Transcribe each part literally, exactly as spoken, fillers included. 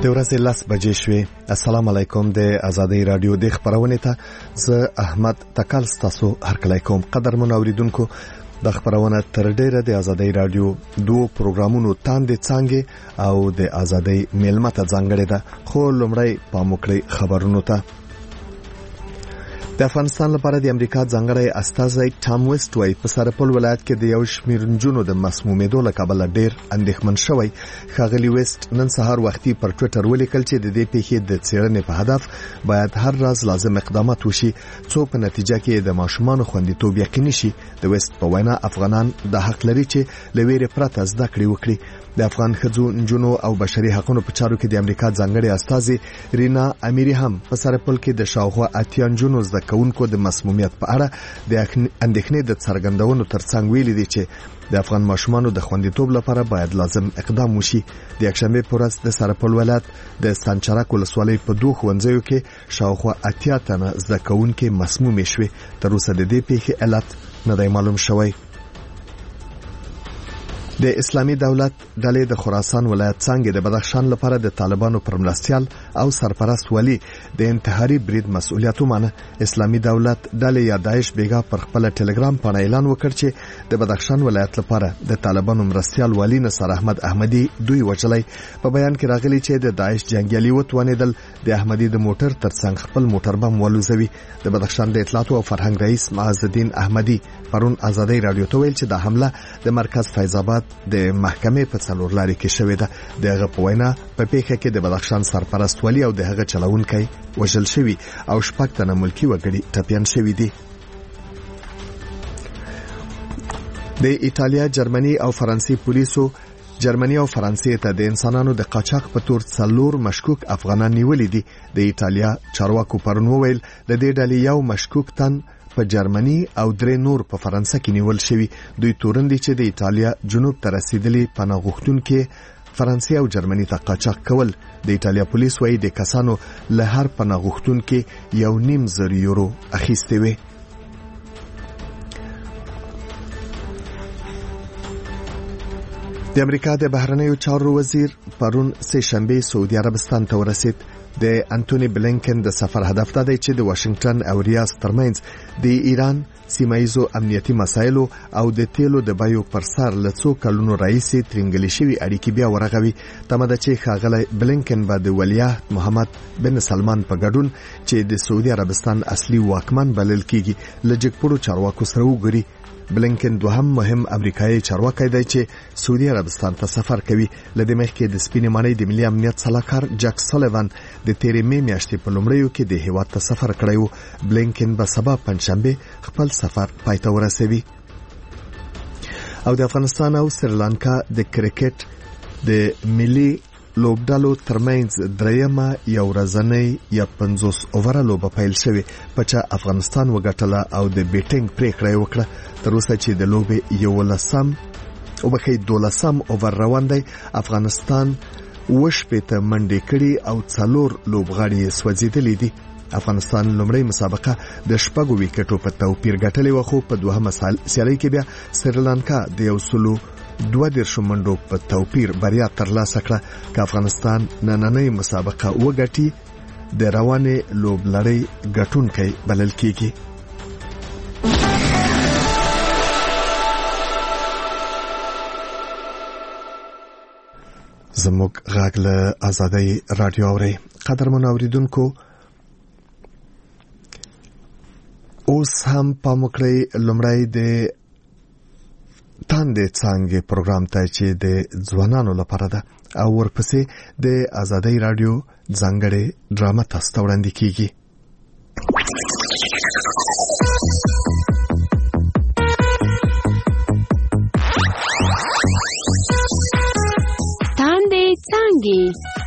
د ورځې لس بجې شوې. السلام علیکم. د آزادۍ رادیو د خبرونې ته زه احمد تکل ستاسو هرکلی کوم. قدرمن اوریدونکو، د خبرونه تر ډیره د آزادۍ رادیو دوه پروګرامونو تاندې څنګه او د آزادۍ میلمه ته ځانګړې ده. خو لومړی پاموکړی خبرونو ته. د افغانستان لپاره د امریکا ځانګړی استازی ټام ویسټ وايي په سرپل ولایت کې د یو شمېر نجونو د مسمومیدو له کبله ډېر اندېښمن شوی. ښاغلي ویسټ نن سهار وختي پر ټویټر ولیکل چې د دې پیښې د څېړنې په هدف باید هر راز لازم اقدامات وشي څو په نتیجه کې د ماشومانو خوندیتوب یقیني شي. د ویسټ په وینا افغانان د حق لري چې له ویرې پرته زده کړې وکړي. د افغان ښځو، نجونو او بشري حقوقو په چارو کې د امریکا ځانګړی استازي رینا امیری هم په سرپل کې د شاوخوا اتیا نجونو زده کوونکو د مسمومیت په اړه د اندېښنې د څرګندونو ترڅنګ ویلي دي چې د افغان ماشومانو د خوندیتوب لپاره باید لازم اقدام وشي. د یکشنبه پر ورځ د سرپل ولایت د سانچرک ولسوالۍ په دوه ښوونځیو کې شاوخوا اتیا تنه زده کوونکي مسموم شوي. تر اوسه د دې پیښې علت نه دی معلوم شوی. د اسلامي دولت ډلې د خراسان ولایت څنګه د بدخشان لپاره د طالبانو پر مرستيال او سرپرست ولی د انتحاري برید مسؤلیت ومنه. اسلامي دولت ډلې یا داعش بیګا پر خپل ټلګرام باندې اعلان وکړ چې د بدخشان ولایت لپاره د طالبانو مرستيال ولی نصر احمد احمدي دوی وجلای. په بیان کې راغلی چې د داعش جنگیالي وتوانیدل د احمدي د موټر ترڅنګ خپل موټر بم ولوزوي. د بدخشان د اطلاعات او فرهنګ رئیس معز الدین احمدي پرون آزادۍ رادیو ته ویل چې د حمله د مرکز فیض آباد د محکمې په څلور لارې کې شوې ده. دغه په وینا په پیښه کې د بدخشان سرپرست ولی او دغه چلوونکی وژل شوی او شپږ تنه ملکی وګړي ټپيان شوي دي. د ایتالیا، جرمني او فرانسې پولیسو جرمني او فرانسې ته د انسانانو د قاچاق په تور څلور مشکوک افغانان نیولې دي. د ایتالیا چارواکو پرون وویل د دې ډلې یو مشکوک تن په جرمني او درې نور په فرانسه کې نیول شوی. دوی تورن دي چې د ایتالیا جنوب ته رسیدلي پناه غوښتونکي فرانسې او جرمني ته قاچاق کول. د ایتالیا پولیس وايي د کسانو له هر پناه غوښتونکي یو نیم زر یورو اخیستې وي. د امریکا د بهرنیو چارو وزیر پرون سه شنبه سعودي عربستان ته ورسید. د انټونی بلینکن د سفر هدف دا دی چې د واشنگټن او ریاض ترمنځ د ایران سیمایزو امنیتي مسایلو او د تیلو د بیو پر سر له څو کلونو راهیسې ترنګلې شوي اړیکې بیا ورغوي. تمه ده چې ښاغلی بلینکن به د ولیعهد محمد بن سلمان په ګډون چې د سعودي عربستان اصلي واکمن بلل کیږي له جګپوړو چارواکو سره وګوري. بلینکن دوهم مهم امریکایي چارواکی دی چې سعودي عربستان ته سفر کوي. لدې مخکې د سپینې ماڼۍ د ملي امنیت سلاکار جک سولیوان د تیرې مې میاشتې په لومړیو کې د هیواد ته سفر کړی و. بلینکن به سبا پنځشنبه خپل سفر پای ته ورسوي. او د افغانستان او سریلانکا د کرکټ د ملي لوبډالو ترمنځ دریمه یو ورځنۍ یا پنځوس اووره لوبه پیل شوې. په چا افغانستان وګټله او د بیټینګ پریکړه وکړه. تر اوسه چې د لوبې یولسم او بخې دولسم اوور روان دی. افغانستان وشپېته منډې کړي او څلور لوبغاړي سوځېدلي دي. افغانستان لومړی مسابقه د شپږو ویکټو په توپیر ګټلې و، خو په دوهمه سیالۍ کې بیا سریلانکا د یو سلو دوه دیرشو منډو په توپیر بریا ترلاسه کړه. که افغانستان نننۍ مسابقه وګټي د روانې لوبلړۍ ګټونکی بلل کیږي. زموږ غږ له آزادۍ رادیو اورئ. قدرمن اوریدونکو، اوس هم پام وکړئ لومړی د تاندې څنګه پروګرام ته چې د ځوانانو لپاره ده او ورپسې د آزادۍ رادیو ځانګړې ډرامه تاسو ته وړاندې کیږي. تاندې څنګه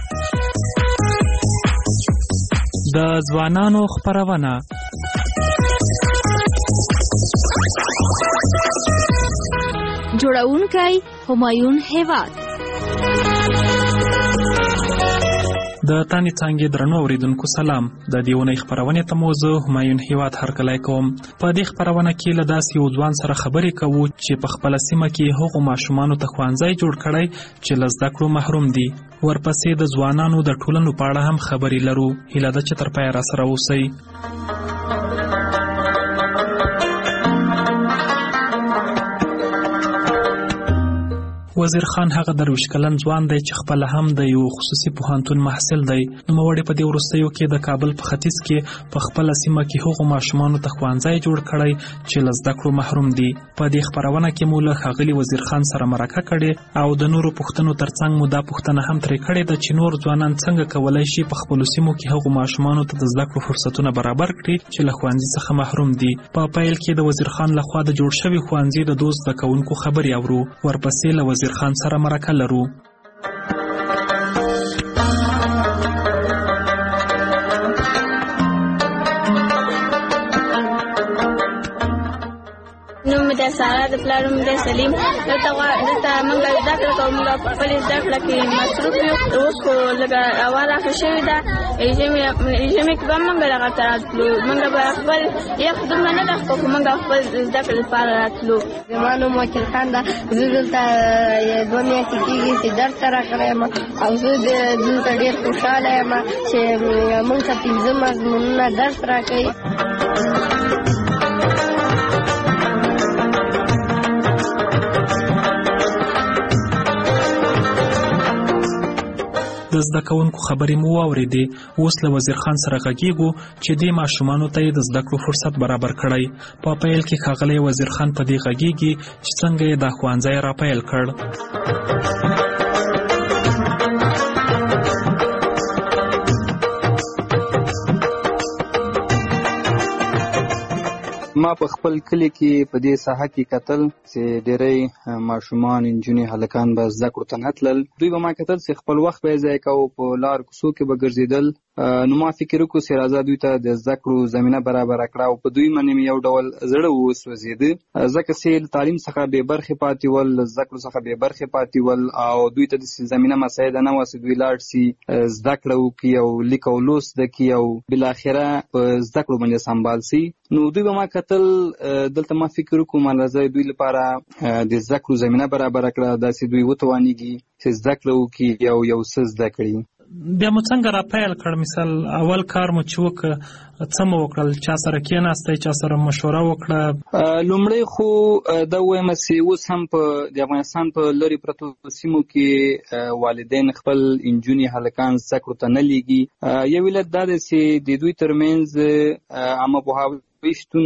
د ځوانانو خبرونه. جوړونکی همایون هیواد. د تانې څانګې درنو اوریدونکو سلام. د دې اونۍ خپرونې ته مو زه همایون هیواد هرکلی کوم. په دې خپرونه کې له داسې یو ځوان سره خبرې کوو چې په خپله سیمه کې هغو ماشومانو ته ښوونځی جوړ کړی چې له زده کړو محروم دي. ورپسې د ځوانانو د ټولنو په اړه هم خبرې لرو. هیله ده چې تر پایه راسره اوسئ. وزیر خان هغه درویش کلن ځوان دی چې خپله هم د یو خصوصي پوهنتون محصل دی. نوموړي په دې وروستیو کې د کابل په ختیځ کې په خپله سیمه کې هغو ماشومانو ته ښوونځی جوړ کړی چې له زده کړو محروم دي. په دې خپرونه کې مو له ښاغلي وزیر خان سره مرکه کړې او د نورو پوښتنو ترڅنګ مو دا پوښتنه هم ترې کړې ده چې نور ځوانان څنګه کولی شي په خپلو سیمو کې هغو ماشومانو ته د زده کړو فرصتونه برابر کړي چې له ښوونځي څخه محروم دي. په پیل کې د وزیر خان لخوا د جوړ شوي ښوونځي د دوست زده کوونکو خبرې اورو. ورپسې له وزیر خان سره مرکه لرو. نوم مې د سارا، د پلار نوم د سلیم. دلته دلته موږ زده کړه کوو، موږ په خپلې زده کړه کې مصروف یو. اوس خو لږه هوا راښه شوې ده، ژمي ژمي کې به موږ دغه ته راتلو. موږ به خپل یخ دومره نه ده خو موږ خپل زده کړې لپاره راتلو. زما نوم وکیل خان ده. زه دلته دوه میاشتې کېږي چې درس ته راغلی یم او زه دلته ډېر خوشحاله یم چې موږ ته پنځه مضمونونه درس راکوي. د زده کوونکو خبرې مو واورېدې. اوس له وزیر خان سره غږیږو چې دې ماشومانو ته یې د زده کړو فرصت برابر کړی. په پیل کې ښاغلی وزیر خان په دې غږیږي چې څنګه یې دا ښوونځی راپیل کړ. ما په خپل کلی کې په دې ساحه کې کتل چې ډېری ماشومان، نجونې، هلکان به زده کړو ته نه تلل. دوی به ما کتل چې خپل وخت به یې ضایع کوو، په لار کوڅو کې به ګرځېدل. نو ما فکر وکړو چې راځه دوی ته د زده کړو زمینه برابره کړه او په دوی باندې مې یو ډول زړه وسوځېده، ځکه چې له تعلیم څخه بې برخې پاتې ول، له زده کړو څخه بې برخې پاتې ول او دوی ته داسې زمینه مساعده نه وه چې دوی لاړ شي زده کړه وکړي او لیک او لوست زده کړي او بالاخره په زده کړو باندې سمبال شي. نو دوی به ما کتل، دلته ما فکر وکړو ما راځه دوی لپاره د زده کړو زمینه برابره کړه، داسې دوی وتوانېږي چې زده کړه وکړي او یو څه زده کړي. بیا مو څنګه راپیل کړ؟ مثال اول کار مو چې وکړه څه مو وکړل؟ چا سره کېناستئ؟ چا سره مشوره وکړه؟ لومړی خو دا ووایم چې اوس هم په د افغانستان په لرې پرتو سیمو کې والدین خپل نجونې، هلکان زده کړو ته نه لیږي. یو علت دا دی چې د دوی ترمنځ عامه پوهاوی شتون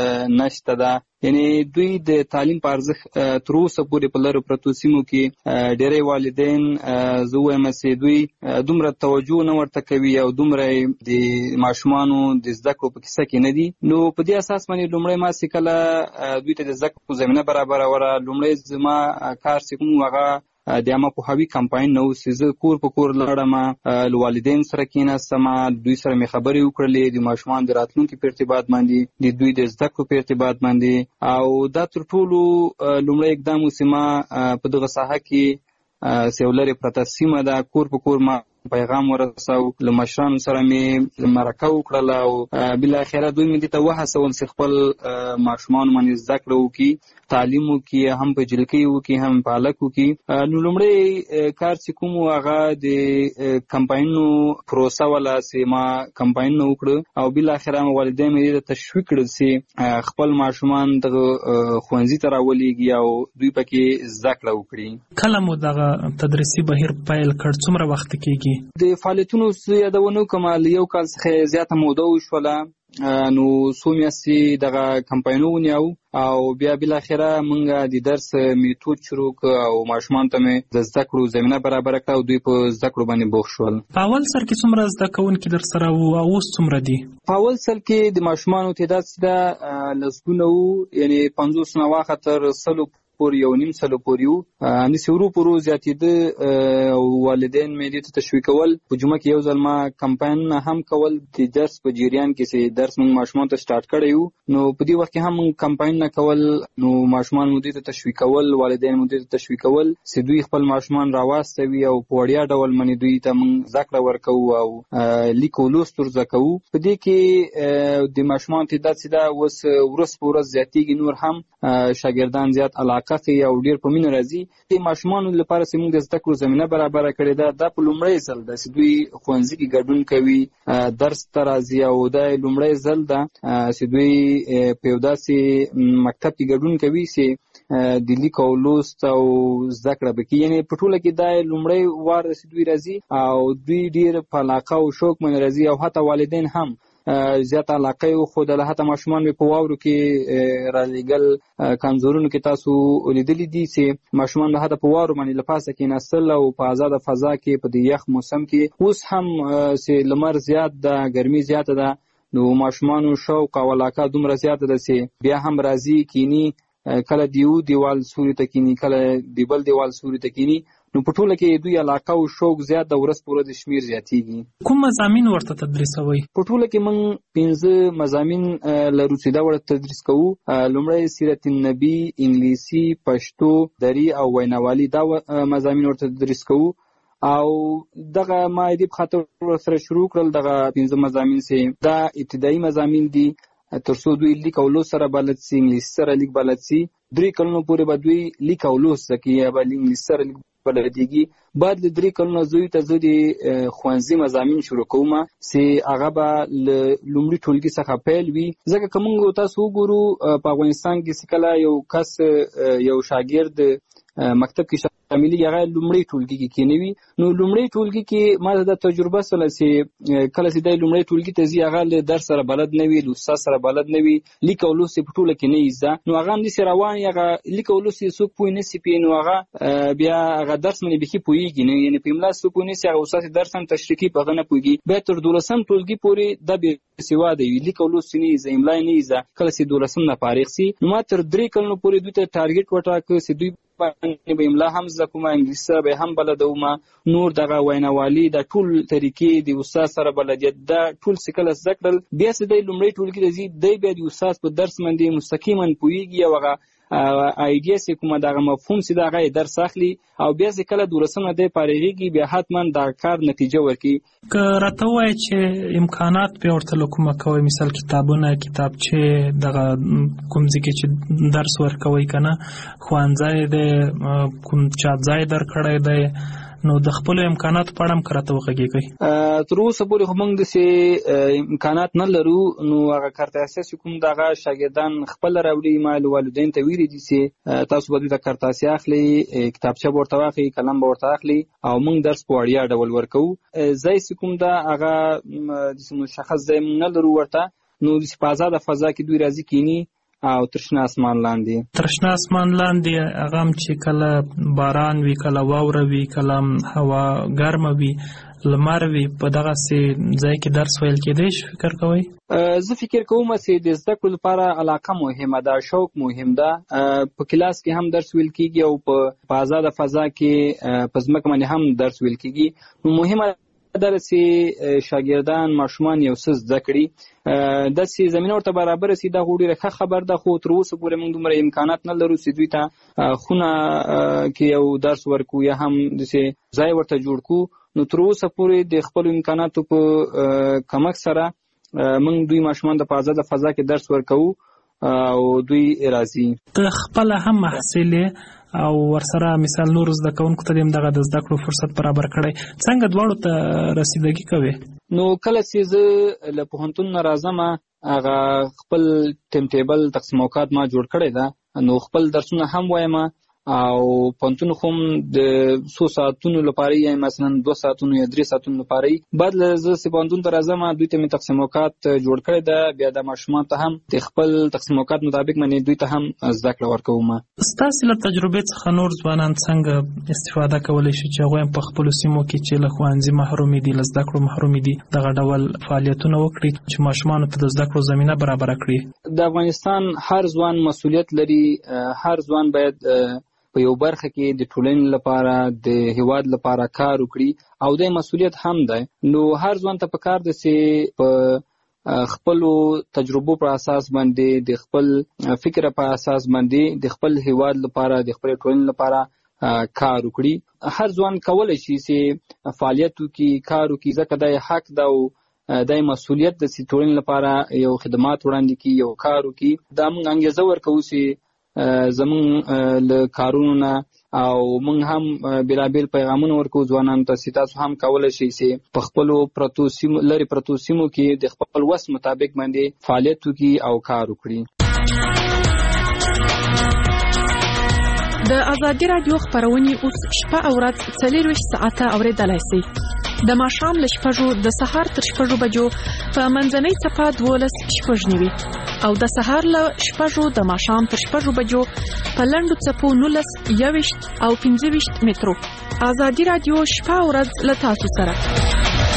نشته ده، یعنی دوی د تعلیم په ارزښت تر اوسه پورې په لرو پرتو سیمو کې ډېری والدین زه وایم چې دوی دومره توجه نه ورته کوي او دومره د ماشومانو د زده کړو په کیسه کې نه دي. نو په دې اساس باندې لومړی ما چې کله دوی ته د زده کړو زمینه برابروله، لومړی زما کار چې کوم هغه د عامه پوهاوي کمپاین نه و چې زه کور په کور لاړم، له والدین سره کېناستم، دوی سره مې خبرې وکړلې د ماشومانو د راتلونکي په ارتباط باندې، د دوی د زده کړو په ارتباط باندې. او دا تر ټولو لومړی اقدام و چې ما په دغه ساحه کې چې یو لرې پرته سیمه ده، کور په کور ما پیغام ورساو، له مشرانو سره مې مرکه وکړله او بالاخره دوی مې دې ته وهڅول چې خپل ماشومان باندې زده کړه وکړي، تعلیم وکړي، هم په جلکۍ وکړي هم په هلک وکړي. نو لومړی کار چې کوم هغه د کمپاینونو پروسه وله چې ما کمپاینونه وکړه او بالاخره مې والدین مې دې ته تشویق کړل چې خپل ماشومان دغه ښوونځي ته راولېږي او دوی پکې زده کړه وکړي. کله مو دغه تدریسي بهیر پیل کړ؟ څومره وخت کېږي؟ د فعالیتونو یادونه وکړم، له یو کال څخه زیاته موده وشوله. نو څو میاشتې دغه کمپاینونه ونیو او بیا بالاخره موږ د درس میتود شروع کړ او ماشومان ته مې د زده کړو زمینه برابره کړه او دوی په زده کړو باندې بوخت شول. په اول سر کې څومره زده کوونکي در سره وو او اوس څومره دي؟ په اول سر کې د ماشومانو تعداد چې ده لسګونه وو، یعنې پنځوس نه واخه تر سلو پورې یو نیم سلو پورې وو. همداسې ورو په ورو زیاتېده او والدین مې دې ته تشویقول. په جمعه کې یو ځل ما کمپاینونه هم کول د درس په جریان کې چې درس موږ ماشومانو ته سټارټ کړی وو. نو په دې وخت کې هم موږ کمپاینونه کول، نو ماشومان مو دې ته تشویقول، والدین مو دې ته تشویقول چې دوی خپل ماشومان راواستوي او په وړیا ډول باندې دوی ته موږ زده کړه ورکوو او لیک او لوست ور زده کوو. په دې کې د ماشومانو تعداد چې دا اوس ورځ په ورځ زیاتېږي، نور هم شاګردان زیات علاقه کوي او ډېر په مینه راځي. د ماشومانو لپاره چې موږ د زده کړو زمینه برابره کړې ده، دا په لومړی ځل ده چې دوی ښوونځي کې ګډون کوي، درس ته راځي او دا لومړی ځل ده چې دوی په یو داسې مکتب کې ګډون کوي چې د لیک او لوست او زده کړه به کوي. یعنې په ټوله کې دا لومړی وار ده چې دوی راځي او دوی ډېر په علاقه او شوق باندې راځي او حتی والدین هم زیات علاقه یې وښودله. حتی ماشومان مې په واورو کې رالیږل. کانزورونو کې تاسو لیدلي دي چې ماشومان به حتی په واورو باندې له پاسه کېناستل او په آزاده فضا کې په دې یخ موسم کې. اوس هم چې لمر زیات ده، ګرمي زیاته ده، نو ماشومانو شوق او علاقه دومره زیاته ده چې بیا هم راځي کینی، کله د یو دیوال سوري ته کینی، کله د بل دیوال سوري ته کینی. نو په ټوله کې دوی علاقه او شوق زیات د ورځ په ورځ شمیر زیاتېږي. کوم مضامین ورته تدریسوي؟ په ټوله کې موږ پنځه مضامین لرو چې دا ورته تدریس کوو. لومړی سیرت النبي، انګلیسي، پښتو، دري او ویناوالي، دا مضامین ورته تدریس کوو. او دغه ما دې په خاطر سره شروع کړل دغه پنځه مضامین چې دا ابتدایي مضامین دي، تر څو دوی لیک او لوست سره بلد سي، انګلیسي سره لیک بلد سي. درې کلونو پورې به دوی لیک او لوست زده کوي یا به انګلیسي سره لیک بلدېږي. بعد له درې کلونو زوی ته زه د ښوونځي مضامین شروع کوم چې هغه به له لومړي ټولګي څخه پیل وي. ځکه که موږ تاسو وګورو په افغانستان کې چې کله یو کس یو شاګرد مکتب کې شاملېږي، هغه لومړي ټولګي کې کېنوي. نو لومړي ټولګي کې ما دا تجربه سره چې کله چې دی لومړي ټولګي ته ځي، هغه له درس سره بلد نه وي، له استاد سره بلد نه وي، لیک او لوست په ټوله کې نه یې زده. نو هغه همداسې روان وي، هغه لیک او لوست یې څوک پوه نه سي پې، نو هغه بیا هغه درس باندې بیخي پوهېږي نه، یعنې په املا څوک پوه نه سي، هغه استاد درس هم تشریح کوي، په هغه نه پوهېږي. بیا تر دولسم ټولګي پورې دا بېسواده وي، لیک او لوست نه یې زده، املا یې نه یې زده. کله چې دولسم نه فارغ سي، نو ما تر درې کلونو پورې دوی ته ټارګېټ وټاکه چې دوی باندې به املا هم زده کوم، انګلیسي سره به هم بلدوم، نور دغه ویناوالي د ټول طریقې د استاد سره بلدیت دا ټول چې کله زده کړل، بیا چې دی لومړی ټولګي ته ځي، دی بیا د استاد په درس باندې مستقیما پوهېږي او هغه آیډیا چې کومه دغه مفهوم چې د هغه یې درس اخلي او بیا چې کله دولسم نه دی فارغېږي، بیا حتما دا کار نتیجه ورکوي. که راته ووایې چې امکانات بیا ورته له کومه کوئ، مثال کتابونه، کتابچې، دغه کوم ځای کې چې درس ورکوئ که نه، ښوونځی دی، کوم چاپ ځای درکړی دی، نو د خپلو امکاناتو په اړه هم که راته وغږېږئ. تر اوسه پورې خو موږ داسې امکانات نه لرو، نو هغه کارت اسیا چې کوم دغه شاګردان خپله راوړي، ما والدینو ته ویلي دي چې تاسو به دلته کارت اسیا اخلئ، کتابچه به ورته واخلئ، قلم به ورته اخلئ او موږ درس په وړیا ډول ورکوو. ځای چې کوم ده هغه داسې مشخص ځای موږ نه لرو ورته، نو داسې په ازاده فضا کې دوی راځي کیني او ترشنه اسمان لاندې ترشنه اسمان لاندې هغه هم چې کله باران وي، کله واوره وي، کله هوا ګرمه وي، لمر وي، په دغسې ځای کې درس ویل کېدی شي، فکر کوئ؟ زه فکر کوم چې د زده کړو لپاره علاقه مهمه ده، شوق مهم ده. په کلاس کې هم درس ویل کېږي او په آزاده فضا کې په ځمکه باندې هم درس ویل کېږي. نو مهمه ده چې شاګردان ماشومان یو څه زده کړي، داسې زمینه ورته برابره سي. دا خو ډېره ښه خبر ده، خو تر اوسه پورې موږ دومره امکانات نه لرو چې دوی ته خونه کې یو درس ورکو یا هم داسې ځای ورته جوړ کړو. نو تر اوسه پورې د خپلو امکاناتو په کمک سره موږ دوی ماشومان ته په آزاده فضا کې درس ورکوو او دوی راځي. ته خپله هم محصل او ورسره مثال نور زده کوونکو ته دغه د زده کړو فرصت برابر کړی، څنګه دواړو ته رسیدګي کوي؟ نو کله چې زه له پوهنتون نه راځم، هغه خپل ټیم ټیبل تقسیم اوقات ما جوړ کړی ده، نو خپل درسونه هم وایم او پونتون هم د څو ساعتونو لپاره یا مثلا دوه ساعتونو یا درې ساعتونو لپاره بعد له زه پونتون تر ازمه دوی ته می تقسیم اوقات جوړ کړی دا بیا د ماشومان ته هم د خپل تقسیم اوقات مطابق منی دوی ته هم زده کړه ورکوم. ستاسو له تجربې څخه نور ځوانان څنګه استفاده کولی شي چې هغوی په خپلو سیمو کې چې له ښوونځي محرومي دي له زده کړو محرومي دي دغه ډول فعالیتونه وکړي چې ماشومانو ته د زده کړو زمینه برابره کړي؟ د افغانستان هر ځوان مسؤلیت لري، هر ځوان باید په یو برخه کې د ټولنې لپاره د هیواد لپاره کار وکړي او د مسؤلیت هم دی. نو هر ځوان ته پکار دی چې په خپل تجربو پر اساس باندې د خپل فکر په اساس باندې د خپل هیواد لپاره د خپل ټولنې لپاره کار وکړي. هر ځوان کولای شي چې فعالیت وکړي، کار وکړي، ځکه دا حق ده او دا مسؤلیت د ټولنې لپاره یو خدمات وړاندې کړي، یو کار وکړي. دا موږ انګیزه ورکوو چې زمون له کارونو نه او موږ هم بلابل پیغامونه ورکو ځوانانو ته چې تاسو هم کولای شئ چې په خپلو پرتو سیمو لري پرتو سیمو کې د خپل وس مطابق باندې فعالیت وکړي او کار وکړي. د ازادي رادیو خبرونه اوس شپه او ورځ څلورویشت ساعته اوریدلای شئ. د ماښام له شپږو د سهار تر شپږو بجو په منځنۍ صفحه دولس شپږ نیوي او د سهار له شپږو د ماښام تر شپږو بجو په لنډو څپو نولس یوویشت او پنځه ویشت مترو. ازادي رادیو شپه او ورځ له تاسو سره.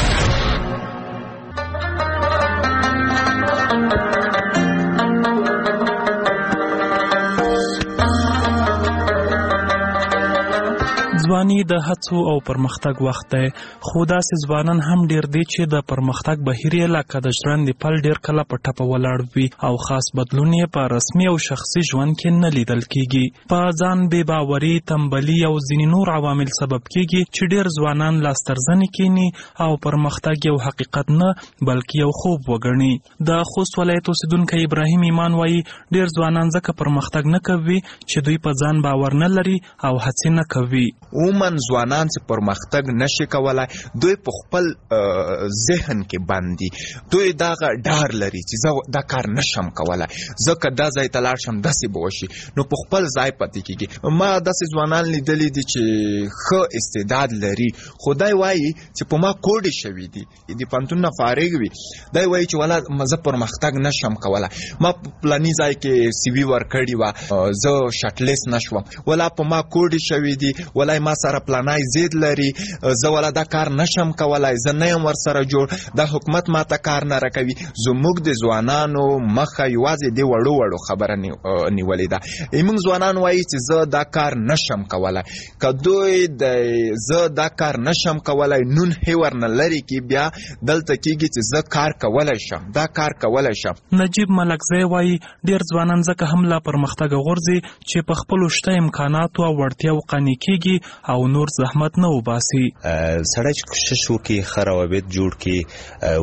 ځواني د هڅو او پرمختګ وخت دی، خو داسې ځوانان هم ډیر دي چې د پرمختګ بهیر یې لکه د ژرندې پل ډیر کله په ټپه ولاړ وي او خاص بدلون یې په رسمي او شخصي ژوند کې نه لیدل کیږي. په ځان بې باوري، تنبلي او ځینې نور عوامل سبب کیږي چې ډیر ځوانان لاسترزنې کینی او پرمختګ یو حقیقت نه بلکې یو خوب وګڼي. د خوست ولایت اوسیدونکی ابراهیم ایمان وایي ډیر ځوانان ځکه پرمختګ نه کوي چې دوی په ځان باور نه لري او هڅې نه کوي. عموما ځوانان چې پرمختګ نشي کولای دوی په خپل ذهن کې باندې دوی دا ډار لري چې زه دا کار نشم کولای، ځکه دا ځای ته لاړ شم داسې به وشي، نو په خپل ځای پاتې کېږي. ما داسې ځوانان لیدلي دي چې ښه استعداد لري خو دی وایي چې په ما کوډې شوي دي، د پوهنتون نه فارغ وي، دی وایي چې والا زه پرمختګ نشم کولای، ما په پلاني ځای کې سی وي ورکړې وه، زه شاټلیست نشوم، والا په ما کوډې شوي دي، والا ما سره پلانای زید لري، زه والا دا کار نشم کولای، زه نه یم ورسره جوړ، دا حکومت ما ته کار نه راکوي. زموږ د ځوانانو مخه یوازې د وړو وړو خبره نیولې ده. موږ ځوانان وایي چې زه دا کار نشم کولای، که دوی د زه دا کار نشم کولای نون هیور نه لري کې بیا دلته کېږي چې زه کار کولی شم، دا کار کولی شم. نجیب ملکزی وایي ډیر ځوانان ځکه هم لا پرمختګ غورځي چې په خپلو شته امکاناتو او وړتیاو قانع کېږي او نور زحمت نه وباسي. سړی چې کوشش وکړي ښه روابط جوړ کړي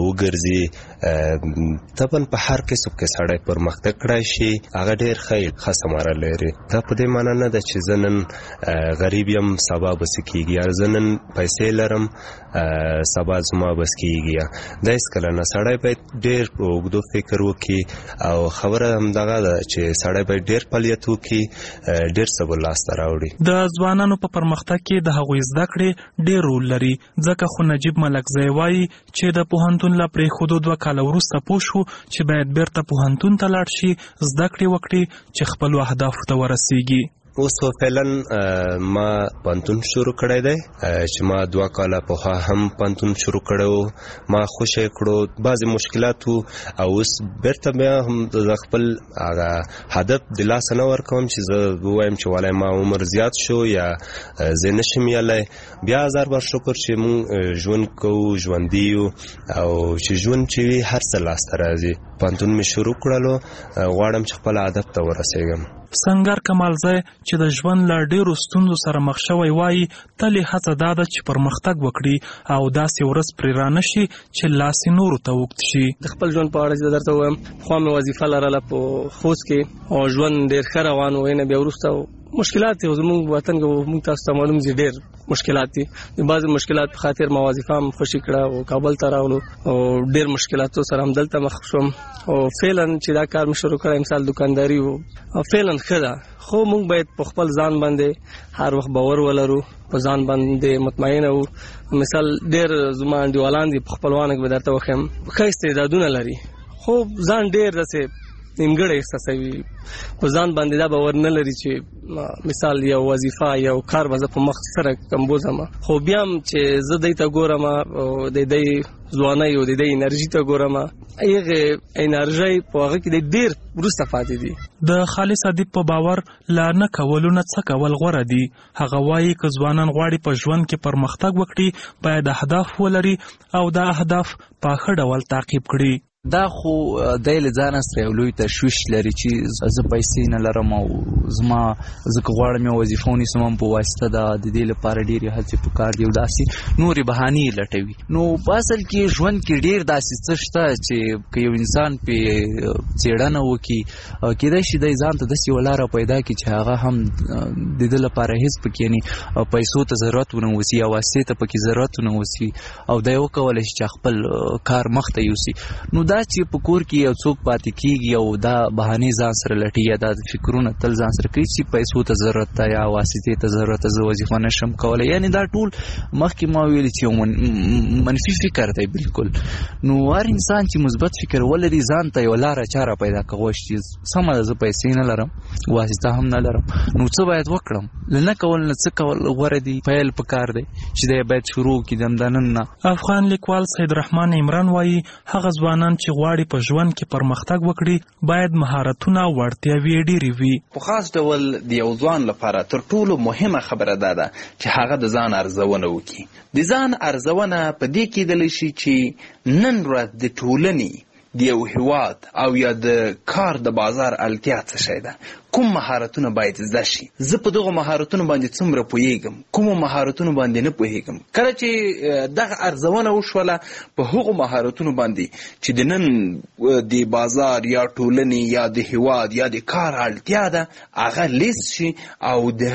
وګرځي طبعا په هر قسم کې سړی پرمختګ کړی شي هغه ډېر ښه ښه ثمره لري. دا په دې معنی نه ده چې زه نن غریب یم سبا به څه کېږي، یا زه نن پیسې لرم سبا زما بس کېږي، دا هېڅکله نه. سړی باید ډېر په اوږدو فکر وکړي او خبره همدغه ده چې سړی باید ډېر فعالیت وکړي، ډېر څه به لاسته راوړي. د ځوانانو په پرمختګ کې د هغوی زده کړې ډېر رول لري، ځکه خو نجیب ملکزی وایي چې د پوهنتون له پرېښودو دوه کاله وروسته پوه شو چې باید بیرته پوهنتون ته لاړ شي، زده کړې وکړي چې خپلو اهدافو ته ورسیږي. اوس فعلا ما پوهنتون شروع کړی دی چې ما دوه کاله پخوا هم پوهنتون شروع کړی، ما خوشی کړو، بعضې مشکلات وو او اوس بیرته بیا هم د خپل هغه هدف د لاسه نه ورکوم چې زه ووایم چې والای ما عمر زیات شو یا زه نشم یلی. بیا هزار بار شکر چې مونږ ژوند کوو، ژوندي یو او چې ژوند چې وي هر څه لاسته راځي. پوهنتون مې شروع کړلو، غواړم چې خپل هدف ته ورسېږم. سنگر کمالزی چې د ژوند له ډېرو ستونزو سره مخ شوی وایي تل یې هڅه دا ده چې پرمختګ وکړي او داسې ورځ پرې رانه شي چې لاس یې نورو ته اوږد شي. د خپل ژوند په اړه چې درته ووایم، پخوا مې وظیفه لرله په خوست کې او ژوند ډېر ښه روان و، نه بیا وروسته مشکلات یې زموږ وطن کې موږ تاسو ته معلوم دي ډېر مشکلات دي. د بعض مشکلات په خاطر ما وظیفه هم خوشي کړه او کابل ته راغلو او ډیر مشکلاتو سره هم دلته مخ شوم او فعلا چې دا کار مې شروع کړم مثال دکانداري او فعلا خدا خو موږ باید په خپل ځان باندې هر وخت باور ولرو، په ځان باندې مطمئن او مثال ډیر زما انډیوالان دي په خپلوانو کې درته وخم ښه استعدادونه لري خو ځان ډیر داسې نیمګړی احساسوي، په ځان باندې دا باور نه لري چې مثال یو وظیفه یو کار به زه په مخ سره کمبوزم. خو بیا هم چې زه دی ته ګورم او د دی ځوانۍ او د دی انرژي ته ګورم، هغه انرژي په هغه کې ډیر وروسته پاتې دي. د خالص ادیب په باور لا نه کولو نه څه کول غوره دي. هغه وایي که ځوانان غواړي په ژوند کې پرمختګ وکړي باید اهداف ولري او دا اهداف په ښه ډول تعقیب کړي. دا خو د له ځان سره یو لوی تشویش لري چې زه پیسې نه لرم او زما زه غواړم یو وظیفه ونیسم په واسطه د دې لپاره ډېرې هڅې پکار دي او داسې نورې بهانې لټوي. نو په اصل کې ژوند کې ډېر داسې څه شته چې که یو انسان پې څېړنه وکړي کېدای شي دی ځان ته داسې یوه لاره پیدا کړي چې هغه هم د ده لپاره هېڅ پکې یعنې پیسو ته ضرورت ونه اوسي یا واسطې ته پکې ضرورت ونه اوسي او دی وکولی شي چې خپل کار مخته یوسي. نو دا چې په کور کې یو څوک پاتې کېږي او دا بهانې ځان سره لټي یا دا فکرونه تل ځان سره کوي چې پیسو ته ضرورت ده یا واسطې ته ضرورت ده، زه وظیفه نشم کولی، یعنی دا ټول مخکې ما ویلي چې یو منفي فکر دی بالکل. نو هر انسان چې مثبت فکر ولري ځان ته یوه لاره چاره پیدا کولی شي چې سمه ده زه پیسې نه لرم واسطه هم نه لرم نو څه باید وکړم، له نه کول نه څه کول غوره دي، پیل پکار دی چې دی باید شروع کړي د همدا نن نه. افغان لیکوال سید رحمان عمران وایي هغه ځوانان چې غواړي په ژوند کې پرمختګ وکړي باید مهارتونه او وړتیاوې ډېرې وي. په خاص ډول د یو ځوان لپاره تر ټولو مهمه خبره دا ده چې هغه د ځان ارزونه وکړي. د ځان ارزونه په دې کېدلی شي چې نن ورځ د ټولنې د یو هیواد او یا د کار د بازار اړتیا څه شی ده، کوم مهارتونه باید زده شي، زه په دغو مهارتونو باندې څومره پوهیږم، کومو مهارتونو باندې نه پوهیږم. کله چې دغه ارزونه وشوله په هغو مهارتونو باندې چې د نن د بازار یا ټولنې یا د هیواد یا د کار اړتیا ده هغه لیست شي او د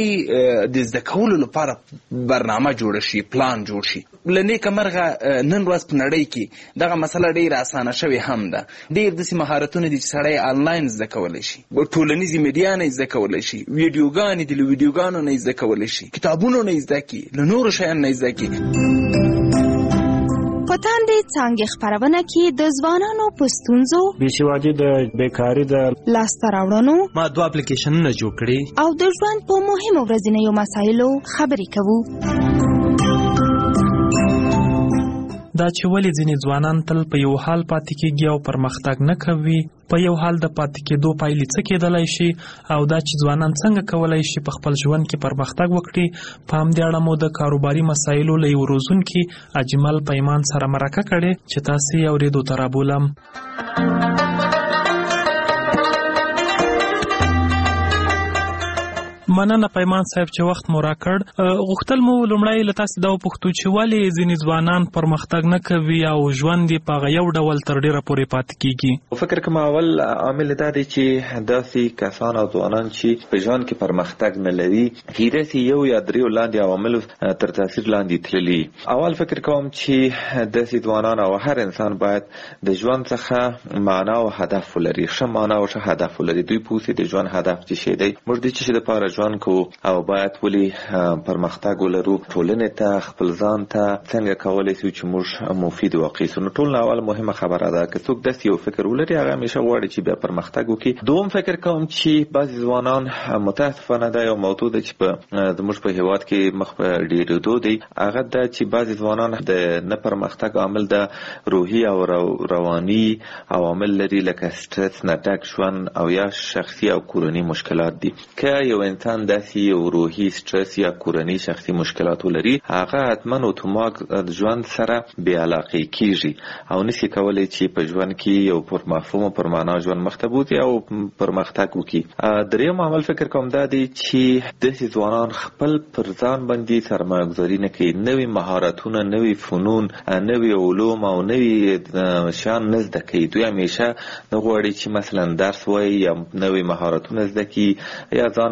هغې د زده کولو لپاره برنامه جوړه شي، پلان جوړ شي. له نیکه مرغه نن ورځ په نړۍ کې دغه مسله ډېره اسانه شوې هم ده. ډېر داسې مهارتونه دي چې سړی آنلاین زده کولی شي، ټولنیزې میډیا نه زده کولی شي، ویډیوګانې دي له ویډیوګانو نه زده کولی شي، کتابونو نه زده کړي، له نورو شیانو نه زده کړي. په تاندې څانګې خپرونه کې د ځوانانو په ستونزو، بېسوادي د بیکاري د لاسته راوړنو، ما دوه اپلیکیشنونه جوړ کړي او د ژوند په مهمو ورځنیو مسایلو خبرې کوو. دا چې ولې ځینې ځوانان تل په یو حال پاتې کېږي او پرمختګ نه کوي، په یو حال د پاتې کېدو پایلې څه کېدلی شي او دا چې ځوانان څنګه کولی شي په خپل ژوند کې پرمختګ وکړي، په همدې اړه مو د کاروباري مسایلو له یو روزونکي اجمل پیمان سره مرکه کړې چې تاسې یې اورېدو ته رابولم. مننه پیمان صاحب چې وخت مو راکړ. غوښتل مو لومړی له تاسې دا وپوښتو چې ولې ځینې ځوانان پرمختګ نه کوي او ژوند یې په هغه یو ډول تر ډېره پورې پاتې کېږي. فکر کوم اول عامل دا دی چې داسې کسان او ځوانان چې په ژوند کې پرمختګ نه لري کېدای شي یو یا دریو لاندې عواملو تر تاثیر لاندې تللي. اول فکر کوم چې داسې ځوانان او هر انسان باید د ژوند څخه معنا او هدف ولري، ښه معنا او ښه هدف ولري. دوی پوهېږي د ژوند هدف څه شی دی، موږ د څه شي دپاره ژوند کوو او باید ولې پرمختګ ولرو، ټولنې ته خپل ځان ته څنګه کولی شو چې موږ مفید واقع سو. نو ټول اول مهمه خبره ده که څوک داسې یو فکر ولري هغه همیشه غواړي چې بیا پرمختګ وکړي. دوم فکر کوم چې بعضې ځوانان متاسفانه دا یو موضوع ده چې په زموږ په هېواد کې مخ په ډېرېدو دی، هغه ده چې بعضې ځوانان د نه پرمختګ عامل د روحي او رواني عوامل لري لکه سټرس نه ډک ژوند او یا شخصي او کورني مشکلات دي. که یو انسان داسې یو روحي سټرس یا کورني شخصي مشکلات ولري هغه حتما اتومات ژوند سره بې علاقې کېږي او نشي کولی چې په ژوند کې یو پر مفهوم او پر معنا ژوند مخته بوځي او پرمختګ وکړي. دریم عامل فکر کوم دا دی چې داسې ځوانان خپل پر ځان باندې سرمایه ګذاري نه کوي، نوي مهارتونه، نوي فنون، نوي علوم او نوي شیان نه زده کوي. دوی همیشه نه غواړي چې مثلا درس وایي یا نوي مهارتونه زده کړي یا ځان نړۍ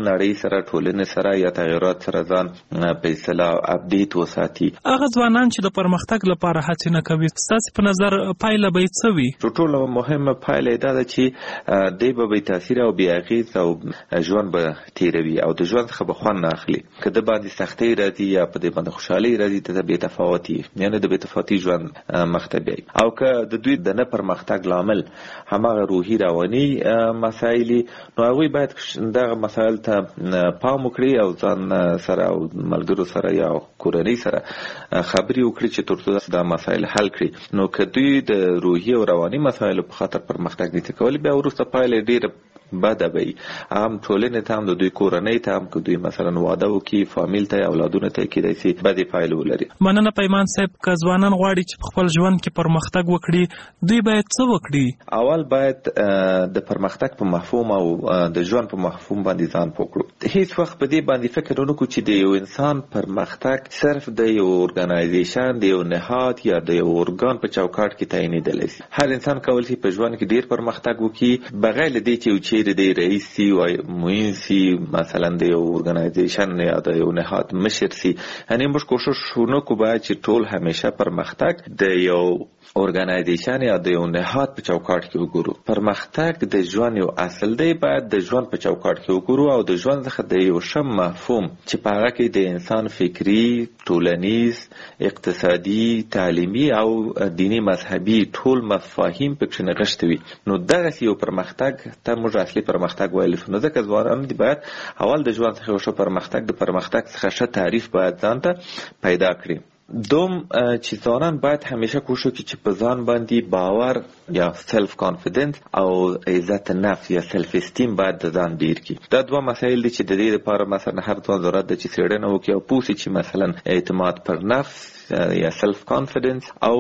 سره ټولنې سره یا تغیرات سره ځان په اصطلاح اپډیټ وساتي. هغه ځوانان چې د پرمختګ لپاره هڅې نه کوي، ستاسو په نظر پایله به څه وي؟ ټولو مهمه پایله دا ده چې دی به بې تاثیر او بې اغېز او ژوند به تیروي او د ژوند څخه به خوند نه اخلي. که د باندې سختۍ راځي یا په دې باندې خوشحالۍ راځي ته د بې تفاوتي یعنې د بې تفاوتي ژوند مخ ته بیایي. او که د دوی د نه پرمختګ لامل هماغه روحي رواني مسایل نو هغوی باید دغه مسایل ته پام وکړي او ځان سره او ملګرو سره یا کورنۍ سره خبرې وکړي چې تر څو دا مسایل حل کړي. نو که دوی د روحي او رواني مسایلو په خاطر پرمختګ نشي کولی، بیا وروسته پایله ډېره بده به وي. هم ټولنې ته هم د دوی کورنۍ ته هم که دوی مثلا واده وکړي، فامیل ته اولادونو ته کېدای شي بدې پایلې ولري. مننه پیمان صاحب. که ځوانان غواړي چې په خپل ژوند کې پرمختګ وکړي، دوی باید څه وکړي؟ اول باید د پرمختګ په مفهوم او د ژوند په مفهوم باندې ځان پوه کړو. هیڅ وخت په دې باندې فکر ونه کړو چې د یو انسان پرمختګ صرف د یو ارګنایزیشن، د یو نهاد یا د یو ارګان په چوکاټ کې تعینېدلی شي. هر انسان کولی شي په ژوند کې ډېر پرمختګ وکړي بغیر له دې چې یو چیرې د رئیس سی او معین سی مثلا د یو ارګنایزیشن یا د یو نهاد مشر سی. یعنې موږ کوشش ونه کړو باید چې ټول همیشه پرمختګ د یو ارګنایزیشن یا د یو نهاد په چوکاټ کې وګورو. پرمختګ د ژوند یو اصل دی، باید د ژوند په چوکاټ کې وګورو او د ژوند څخه د یو ښه مفهوم چې په هغه کې د انسان فکري، ټولنیز، اقتصادي، تعلیمي او دینی مذهبي ټول مفاهیم پکې نغښتي وي. نو دغسې یو پرمختګ ته موږ اصلي پرمختګ ویلی شو. نو ځکه ځوانان دي باید اول د ژوند څخه یو ښه پرمختګ د پرمختګ څخه ښه تعریف باید ځان ته پیدا کړي. دوم چې ځوانان باید همیشه کوشش وکړي چې په ځان باندې باور یا سلف کانفیډنس او عزت نفس یا سلف استیم باید د ځان ډیر کړي. دا دوه مسایل دي چې د دې لپاره مثلا هر ځوان ضرورت ده چې څېړنه وکړي او پوه شي چې مثلا اعتماد پر نفس یا سلف کانفیډنس او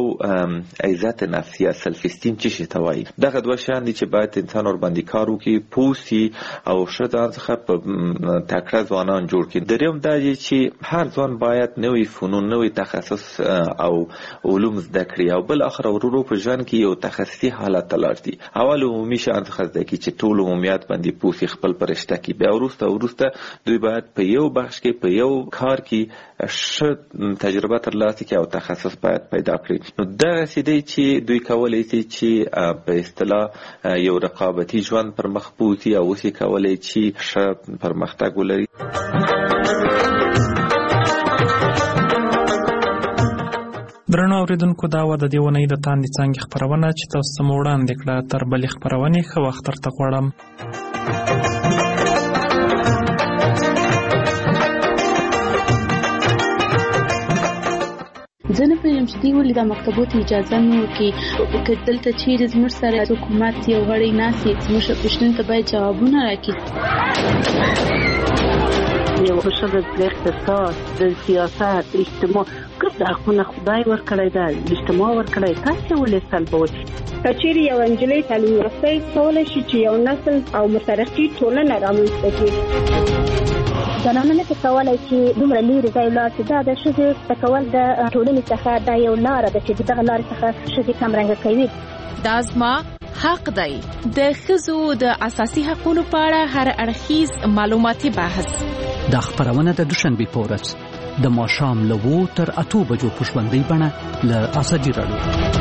عزت نفس یا سلف استیم څه شي ته وایي. دغه دوه شیان دي چې باید انسان ور باندې کار وکړي، پوه شي او ښه ځان څخه په تکړه ځوانان جوړ کړي. درېیم دا دی چې هر ځوان باید نوي فنون، نوي تخصص او علوم زده کړي او بل اخر ورورو په ژوند کې یو تخصصي حالت ته لاړ شي. اول عمومي شیان څخه زده کړي چې ټول عمومیات باندې پوه شي، خپل په رشته کې. بیا وروسته وروسته دوی باید په یو بخش کې په یو کار کې ښه تجربه ترلاسه کړي او تخصص باید پیدا کړي. نو دغسې دی چې دوی کولی شي چې په اصطلاح یو رقابتي ژوند پر مخ بوځي او اوس یې کولی چې ښه پرمختګ ولري. درنو اوریدونکو، دا وه د دې اونۍ د تاندې څانګې خپرونه چې تاسو ته مو وړاندې کړه. تر بلې خپرونې ښه وخت درته غواړم. زه نه پوهېږم چې دوی ولې دا مکتبو ته اجازه نه ورکوي. که دلته چیرې زموږ سره حکومت یو غړی ناست وي، زموږ پوښتنو ته باید جوابونه راکړي. یو ښه د اقتصاد، د سیاست، اجتماع ګډ حقونه خدای ورکړی ده، اجتماع ورکړی، تاسې ولې سلبوئ؟ که چیرې یو نجلۍ تعلیم یافته کولی شي چې یو نسل او مترقي ټولنه رامنځته کړي. زنانه نه کولی چې دومره لیرې ځای ولاړ شي. دا د ښځې زده کول د ټولنې څخه دا یو لاره ده چې د دغه لارې څخه ښځې کمرنګه کوي. دا زما حق دی. د ښځو د اساسي حقوقو په اړه هر اړخیز معلوماتي بحث. دا خپرونه د دوشنبې په ورځ د ماښام له اوو تر اتو بجو په ژوندۍ بڼه له ازادي راډیو.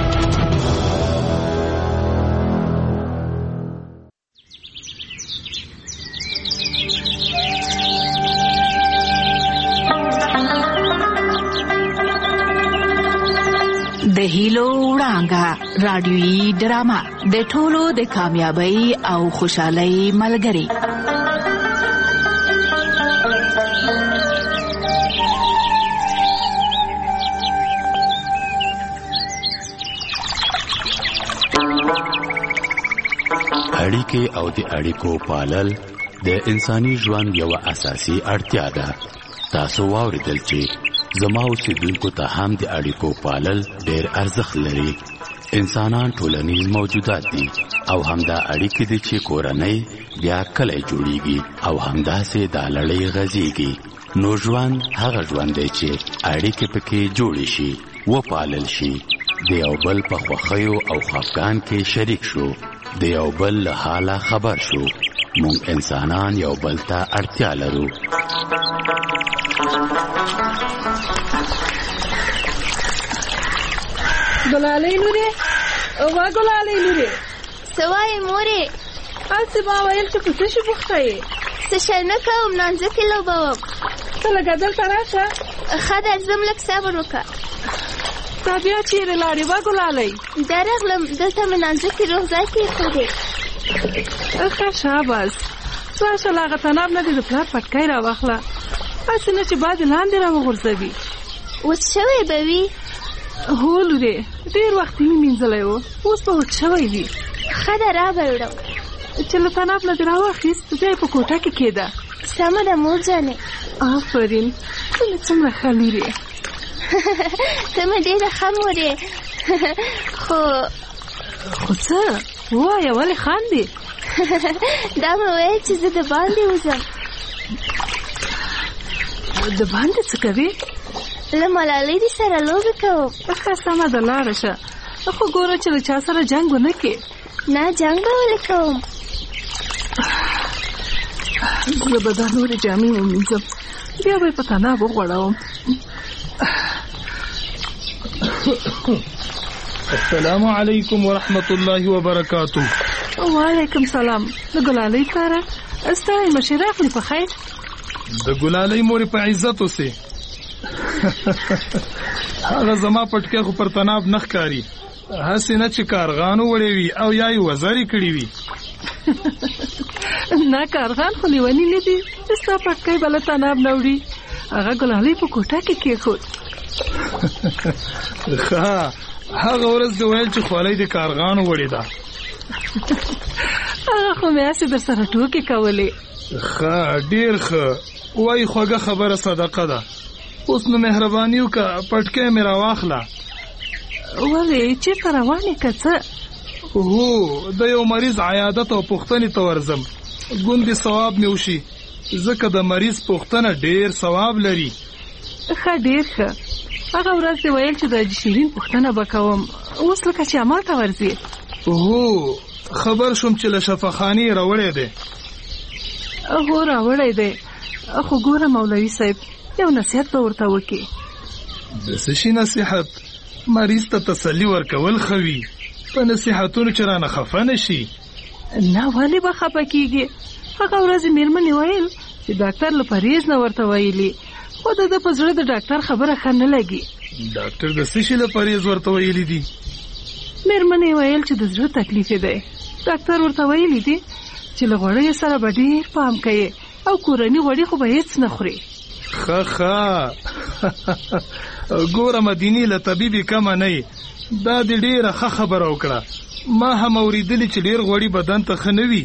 د هیلو وړانګه رادیویي ډرامه د ټولو د کامیابی او خوشحالۍ ملګری. اړیکې او د اړیکو پالل د انساني ژوند یو اساسي اړتیا ده. تاسو واوریدل چې زما اوسیدونکو ته هم د اړیکو پالل ډېر ارزښت لري. انسانان ټولنیز موجودات دي او همدا اړیکې دي چې کورنۍ بیا کلی جوړیږي او همداسې دا لړۍ غځېږي. نو ژوند هغه ژوند دی چې اړیکې پکې جوړې شي، وپالل شي، د یو بل په خوښیو او خفګان کې شریک شو، د یو بل له حاله خبر شو، مونږ انسانان یو بل ته اړتیا لرو. ګلالۍ لورې، وا ګلالۍ لورې، څه وایې مورې؟ هسې ما ویل چې په څه شي بوخته یې؟ څه شی نه کوم، نانځکې لوبوم. ته لږه دلته راشه. ښه ده، ځم، لږ صبر وکړه. تا بیا چېرې لاړې وا ګلالۍ؟ درغلم، دلته مې نانځکې روغ ځای کېښودې. ښه شاباس، راشه له هغه تناب نه دې د پلار پټکی راواخله، هسې نه چې باد یې لاندې راوغورځوي. وچ شوی به وي؟ هو لورې، ډېر وخت یې مینځلی و، اوس به وچ شوی وي. ښه ده، را به وړم. چې له تناب نه دې راواخیست، بیا یې په کوټه کې کېده. سمه ده مور جانې. آفرین، ته مې څومره ښه لورې. ته مې ډېره ښه مور یې. خو خو څه ووایه، ولې خاندې؟ دا مې ویل چې زه د باندې وځم. د باندې څه کوې؟ له ملالۍ دې سره لوبې کوم. ښه سمه ده، لاړه شه، خو ګوره چې له چا سره جنګ ونه کړې. نه، جنګ به ولې کوم. زه به دا نورې جامې ومینځم، بیا به یې په تناب وغوړوم. السلام علیکم ورحمت الله وبرکاتو. وعلیکم سلام. د ګلالۍ پلاره، ستړی مه شې، راغلې په خیر؟ د ګلالۍ مورې په عزت اوسې. هغه زما پټکی خو پر تناب نه ښکاري، هسې نه چې کارغانو وړی وي او یا یې وزرې کړي وي. نه، کارغان خو لیوني نه دي، ستا پټکی به له تناب نه وړي. هغه ګلالۍ په کوټه کې کېښود. ښه، هغه ورځ دې ویل چې خولۍ د کارغانو وړې ده. هغه خو مې هسې در سره ټوکې کولې. ښه، ډېر ښه، وایي خوږه خبره صدقه ده. اوس نو مهرباني وکړه، پټکی مې راواخله. ولې چېرته روان یې که څه؟ هو، د یو مریض عیادت او پوښتنې ته ورځم، ګوندې ثواب مې وشي، ځکه د مریض پوښتنه ډېر ثواب لري. ښه، ډېر ښه. هغه ورځ دې ویل چې د حاجي شیرین پوښتنه به کوم، اوس لکه چې عمل ته ورځې. هو، خبر شوم چې له شفاخانې راوړی دی. هو، راوړی دی، خو ګوره مولوي صاحب، یو نصیحت به ورته وکړي. د څه شي نصیحت؟ مریض ته تسلي ورکول ښه وي، په نصیحتونو چې رانه خفه نه شي. نه، ولې به خفه کېږي؟ هغه ورځ یې مېرمنې ویل چې ډاکټر له پرهېز نه ورته ویلي، خو د ده په زړه د ډاکټر خبره ښه نه لګي. ډاکټر د څه شي له پرهېز ورته ویلي دي؟ مېرمنې ویل چې د زړه تکلیف یې دی. ډاکټر ورته ویلي دي چې له غوړیو سره به ډېر پام کوي او کورني غوړي خو به هېڅ نه خوري. ښه ښه، ګوره مدینې له طبیبي کمه نه یې، دا دې ډېره ښه خبره وکړه. ما هم اورېدلي چې ډېر غوړي بدن ته ښه نه وي.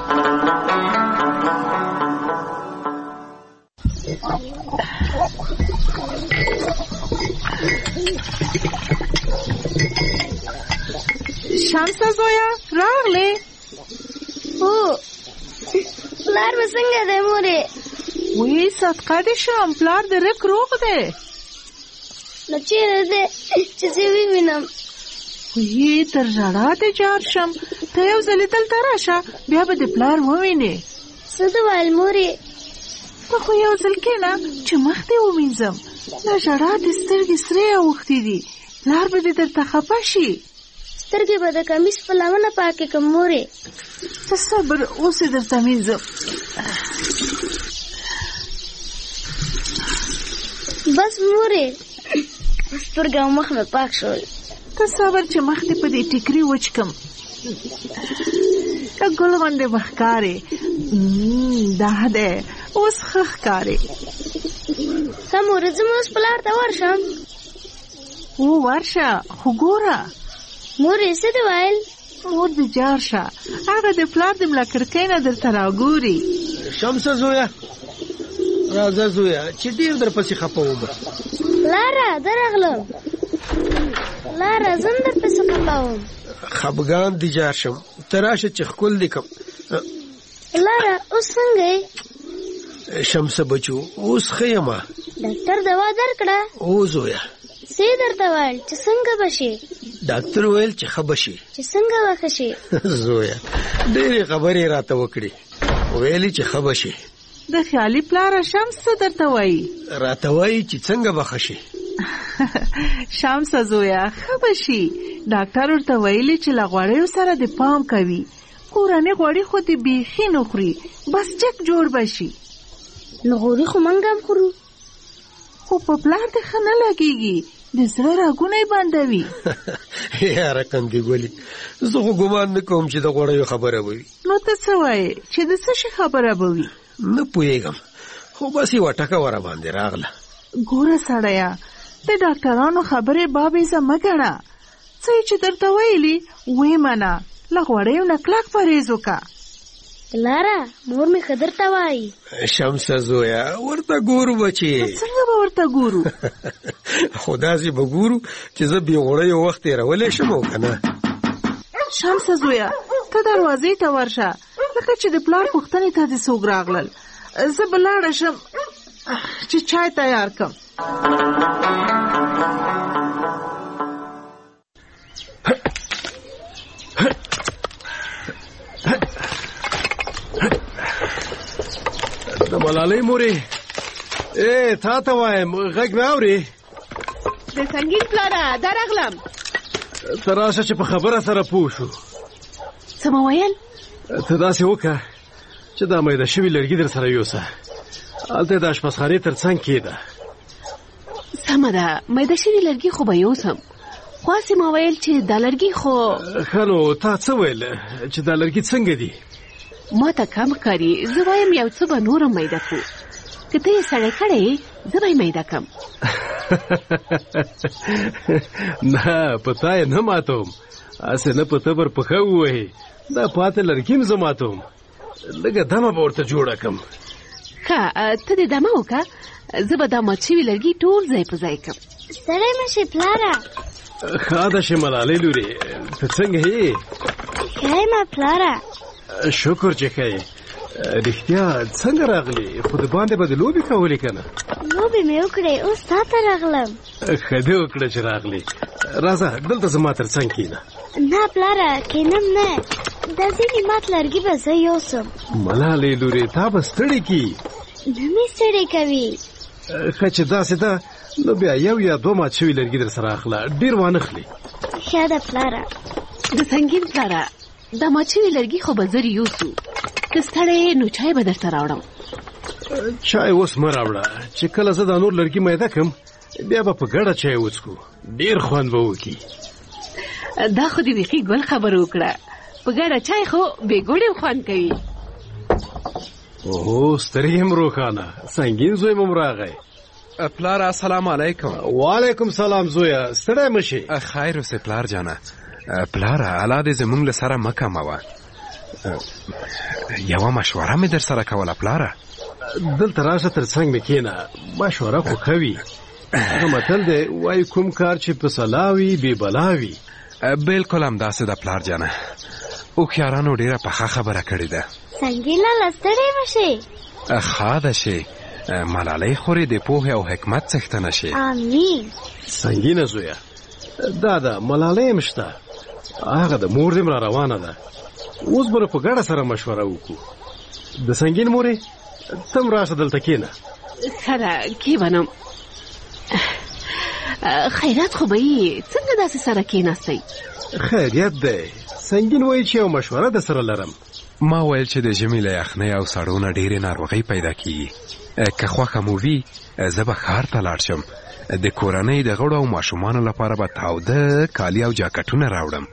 شمسه زویا، راغلې؟ هو، پلار به څنګه دی مورې؟ وی صدقه دې شم، پلار دې رک روغ دی. نو چېرې دی چې زه ووینم؟ وی تر ژړا دې جار شم، ته یو ځلې دلته راشه، بیا به دې پلار ووینې. څه دې ویل مورې؟ ته خو یو ځل کښېنه چې مخ دې ومینځم. له ژړا دې سترګې سرې اوښتې دي، پلار به دې درته خفه شي. سترګې به د کمیس په لمنه پاکې کړم مورې. ته صبر، اوس یې درته مینځم. بس مورې، سترګې او مخ مې پاک شول. ته صبر چې مخ دې په دې ټیکري وچ کړم. ته ګل غوندې مخ ښکارې. دا دی، اوس ښه ښکارې. ښه مورې، زه اوس پلار ته ورشم؟ هو، ورشه، خو ګوره. مورې څه دې ویل؟ مور دې جار شه، هغه د پلار د ملا کړکۍ نه درته راګوري. شمسه زویا، راځه زویا چې ډېر درپسې خفه وم. پلاره، درغلم. پلاره، زه هم درپسې خفه وم. خفګان دې جار شم، ته راشه چې ښکل دې کړم. پلاره، اوس څنګه یې؟ شمسه بچو، اوس ښه یمه. ډاکټر دوا درکړه؟ او زویا. څه یې درته ویل چې څنګه به شې؟ ډاکټر ویل چې ښه به شي. چې څنګه به ښه شي؟ زویا، ډېرې خبرې راته وکړې. ویلي چې ښه به شي. د خیالي پلاره شمس څه درته وایي؟ راته وایي چې څنګه به ښه شي. شمسه زویه ښه به شي. ډاکټر ورته ویلي چې له غوړیو سره د پام کوي. کورنۍ غوړي خو دې بیخي نه خوري، بس چک جوړ به شي. نو غوړي خو موږ هم خورو، خو په پلار دې ښه نه لګېږي، د زړه رګونه یې بندوي. یاره کندې ګلې، زه خو ګمان نه کوم چې د غوړیو خبره به وي. نو ته څه وایې چې د څه شي خبره به وي؟ نه پوهېږم، خو بس یوه ټکه ور باندې راغله. ګوره سړیه، د ډاکټرانو خبرې بابیزه مه ګڼه. څه یې چې درته ویلي ویې منه، له غوړیو نه کلک پرهېز وکړه. پلاره مور مې ښه درته وایي. شمسه زویه ورته ګورو بچې. څنګه به ورته ګورو؟ خو داسې به ګورو چې زه بې غوړیو وخت تېرولی شم او که نه. شمسه زویه ته دروازې ته ورشه، لکه چې د پلار پوښتنې ته دې څوک راغلل. زه به لاړه شم چې چای تیار کړم. د ملالۍ مورې، ای تا ته وایم غږ مې اورې؟ د سنګین پلاره درغلم. ته راشه چې په خبره سره پوه شو. څه مو ویل؟ ته داسې وکړه چې دا میده شوي لرګي در سره یوسه. هلته د اشپزخانې تر څنګ کېږده. سمه ده، میده شوي لرګي خو به یوسم، خو هسې ما ویل چې دا لرګي خو. ښه نو تا څه ویل چې دا لرګي څنګه دي؟ ما ته کم ښکاري، زه وایم یو څه به نورم میده کړو. که ته یې سړی کړی زه به یې میده کړم. نه په تا یې نه ماتوم، هسې نه په تبر پښه ووهې. دا پاتې لرګي م زه ماتوم، لږه دمه به ورته جوړه کړم. ښه ته دې دمه وکړه، زه به دا مات شوي لرګي ټول ځای په ځای کړم. ستړی مه شې پلاره. ښه ده شې ملالۍ لورې، ته څنګه یې؟ ښه یم پلاره. شکر چې ښه یې. رښتیا څنګه راغلې؟ خو د باندې به د لوبې کولې که نه؟ لوبې مې وکړې، اوس تا ته راغلم. ښه دې وکړه چې راغلې. راځه دلته زما تر څنګ کښېنه. نه پلاره کښېنم نه، دا ځینې مات لرګي به زه یوسم. ملالۍ لورې تا به ستړې کړي. نه مې ستړې کوي. ښه چې داسې ده نو بیا یو یا دوه مات شوي لرګي در سره اخله، ډېر وانه خلي. ښه ده پلاره. د سنګین پلاره دا مات شوي لرګي خو به زر یوسو، که ستړی نو چای به درته راوړم. چای اوس مه راوړه، چې کله زه دا نور لرګي میده کړم بیا به په ګډه چای وڅښو، ډېر خوند به وکړي. دا خو دې بیخي ګل خبره وکړه، په ګډه چای خو بې ګوړې خوند کوي. اوهو سترګې هم روښانه، سنګین زوی مو راغی. پلار السلام علیکم. وعلیکم سلام زویه، ستړی مه شې. خیر اوسې پلار جانه. پلاره الله دې زمونږ له سره مه کموه. یوه مشوره مې در سره کوله پلاره. دلته راشه تر څنګ مې کښېنه، مشوره خو ښه وي. هغه متل دی وایي کوم کار چې په سلا وي بې بلا وي. بلکل همداسې ده پلار جانه، هوښیارانو ډېره پخه خبره کړې ده. سنګین لاله ستړی مه شې. ښه ده شې، ملالۍ خورې د پوهې او حکمت څښتنه شې. امین. سنګینه زویه، دا ده ملالۍ هم شته، هغه د مور دې م را روانه ده. اوس به په ګډه سره مشوره وکړو. د سنګین مورې ته هم راشه دلته کښېنه. ښه ده کښېنم. خیرات خو به یې څنګه داسې سره کښېناستئ؟ خیریت دی، سنګین وایي چې یو مشوره در سره لرم. ما ویل چې د ژمي له یخنۍ او سړو نه ډېرې ناروغۍ پیدا کېږي. که خوښه مو وي زه به ښار ته لاړ شم، د کورنۍ د غړو او ماشومانو لپاره به تاوده کالي او جاکټونه راوړم.